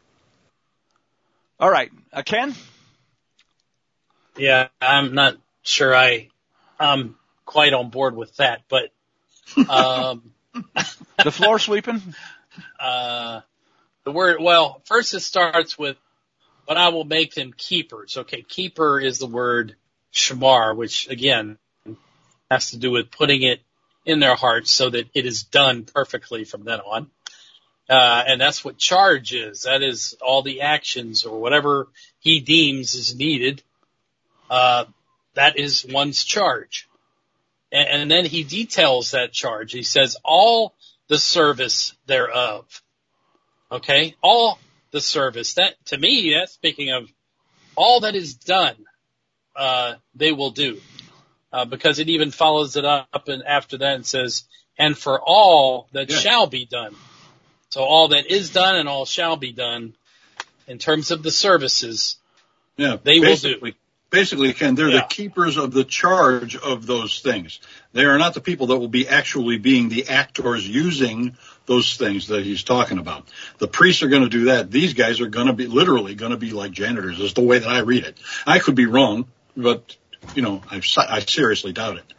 A: All right, uh, Ken.
C: Yeah, I'm not sure I, I'm quite on board with that, but, um,
A: The floor sweeping.
C: uh, the word, well, first it starts with, but I will make them keepers. Okay, keeper is the word shamar, which again has to do with putting it in their hearts so that it is done perfectly from then on. Uh, and that's what charge is. That is all the actions or whatever he deems is needed. Uh, that is one's charge. And, and then he details that charge. He says all the service thereof. Okay? All the service. That, to me, that's speaking of all that is done, uh, they will do. Uh, because it even follows it up and after that and says, and for all that
D: Yeah.
C: shall be done. So all that is done and all shall be done in terms of the services,
D: Yeah,
C: They will
D: basically, Basically, Ken, they're
C: Yeah.
D: the keepers of the charge of those things. They are not the people that will be actually being the actors using those things that he's talking about. The priests are going to do that. These guys are going to be literally going to be like janitors, is the way that I read it. I could be wrong, but, you know, I, I seriously doubt it.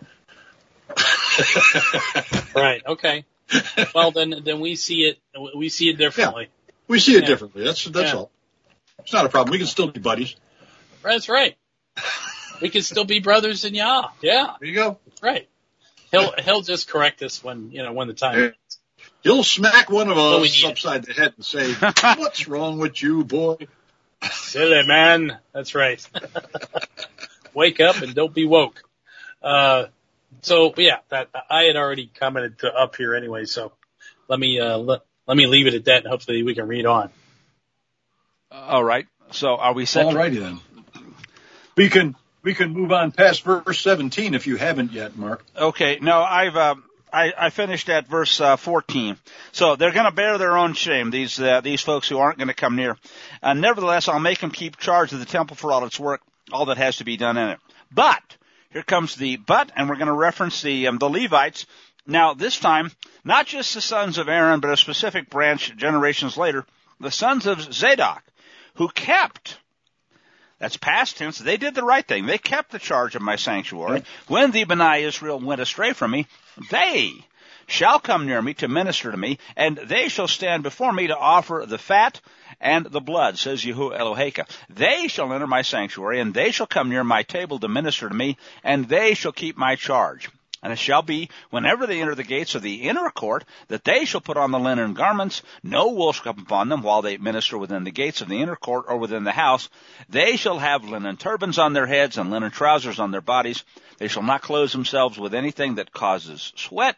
C: right? Okay. Well, then, then we see it, we see it differently.
D: We see it
C: Yeah.
D: differently. That's that's
C: Yeah.
D: all. It's not a problem. We can still be buddies.
C: That's right. We can still be brothers in Yah. Yeah,
D: There you go.
C: right. He'll, he'll just correct us when, you know, when the time
D: Yeah. He'll smack one of
C: Well, we
D: us
C: need it.
D: upside the head and say, "What's wrong with you, boy?"
C: Silly man. That's right. Wake up and don't be woke. Uh, so yeah, that I had already commented to up here anyway. So let me, uh, let, let me leave it at that and hopefully we can read on.
A: All right. So are we set?
D: All righty then. We can we can move on past verse seventeen if you haven't yet, Mark.
A: Okay. No, I've uh, I, I finished at verse uh, fourteen. So they're going to bear their own shame. These uh, these folks who aren't going to come near. Uh, nevertheless, I'll make them keep charge of the temple for all its work, all that has to be done in it. But here comes the but, and we're going to reference the um, the Levites Now, this time, not just the sons of Aaron, but a specific branch generations later, the sons of Zadok, who kept, that's past tense, they did the right thing. They kept the charge of my sanctuary. When the B'nai Israel went astray from me, they shall come near me to minister to me, and they shall stand before me to offer the fat and the blood, says Yahuwah Eloheka. They shall enter my sanctuary, and they shall come near my table to minister to me, and they shall keep my charge. And it shall be, whenever they enter the gates of the inner court, that they shall put on the linen garments. No wool shall come upon them while they minister within the gates of the inner court or within the house. They shall have linen turbans on their heads and linen trousers on their bodies. They shall not clothe themselves with anything that causes sweat.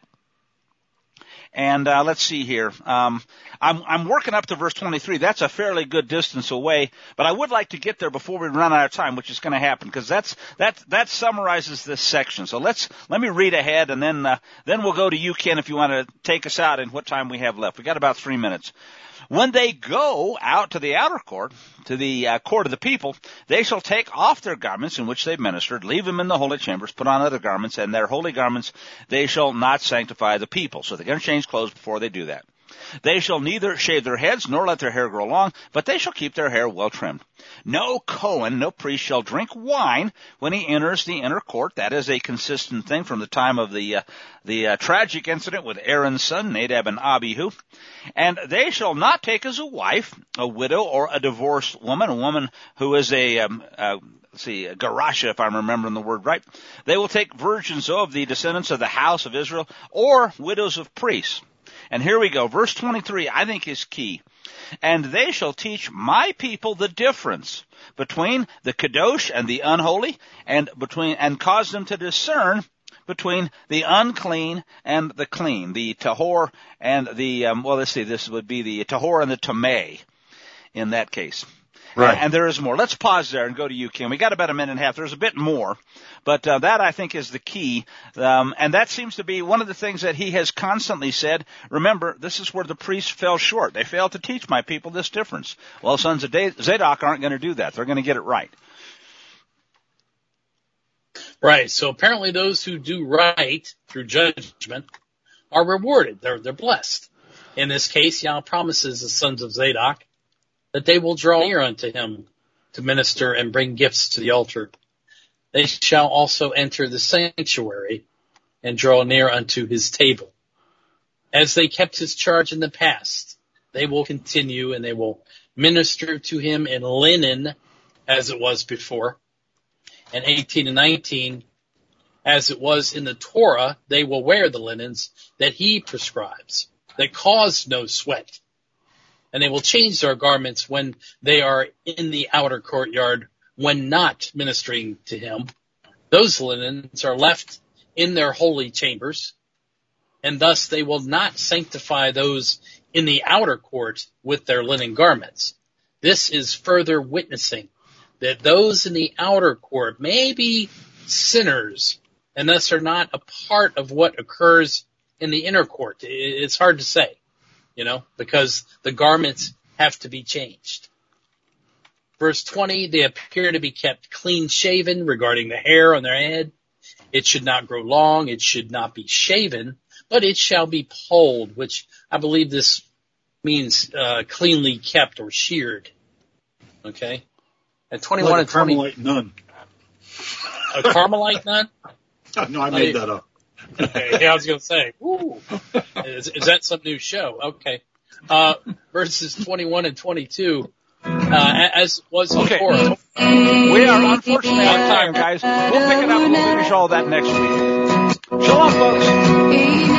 A: And uh, let's see here. Um, I'm, I'm working up to verse twenty-three. That's a fairly good distance away, but I would like to get there before we run out of time, which is going to happen because that's that that summarizes this section. So let's let me read ahead, and then uh, then we'll go to you, Ken, if you want to take us out in what time we have left. We got about three minutes. When they go out to the outer court, to the uh, court of the people, they shall take off their garments in which they ministered, leave them in the holy chambers, put on other garments, and their holy garments they shall not sanctify the people. So they're going to change clothes before they do that. They shall neither shave their heads nor let their hair grow long, but they shall keep their hair well trimmed. No Cohen, no priest shall drink wine when he enters the inner court. That is a consistent thing from the time of the uh, the uh, tragic incident with Aaron's son, Nadab and Abihu. And they shall not take as a wife a widow or a divorced woman, a woman who is a, um, uh, let's see, a garasha, if I'm remembering the word right. They will take virgins of the descendants of the house of Israel or widows of priests. And here we go. Verse twenty-three, I think, is key. And they shall teach my people the difference between the kadosh and the unholy, and between and cause them to discern between the unclean and the clean, the tahor and the um, well, let's see, this would be the tahor and the tameh in that case.
D: Right.
A: And, and there is more. Let's pause there and go to you, Kim. We got about a minute and a half. There's a bit more, but uh, that I think is the key. Um, and that seems to be one of the things that he has constantly said. Remember, this is where the priests fell short. They failed to teach my people this difference. Well, sons of Zadok aren't going to do that. They're going to get it right.
C: Right. So apparently those who do right through judgment are rewarded. They're, they're blessed. In this case, Yah promises the sons of Zadok that they will draw near unto him to minister and bring gifts to the altar. They shall also enter the sanctuary and draw near unto his table. As they kept his charge in the past, they will continue and they will minister to him in linen as it was before. And eighteen and nineteen, as it was in the Torah, they will wear the linens that he prescribes, that cause no sweat. And they will change their garments when they are in the outer courtyard, when not ministering to him. Those linens are left in their holy chambers, and thus they will not sanctify those in the outer court with their linen garments. This is further witnessing that those in the outer court may be sinners, and thus are not a part of what occurs in the inner court. It's hard to say. You know, because the garments have to be changed. Verse twenty, they appear to be kept clean shaven regarding the hair on their head. It should not grow long. It should not be shaven, but it shall be polled, which I believe this means uh, cleanly kept or sheared. Okay. At twenty-one
D: like
C: and twenty.
D: Carmelite nun.
C: A Carmelite nun?
D: No, I made
C: I,
D: that up.
C: Okay, yeah, I was going to say, ooh, is, is that some new show? Okay. Uh, verses twenty-one and twenty-two, uh, as was in
A: Okay.
C: Torah.
A: We are unfortunately out of time, guys. We'll pick it up and we'll finish all that next week. Shalom, folks.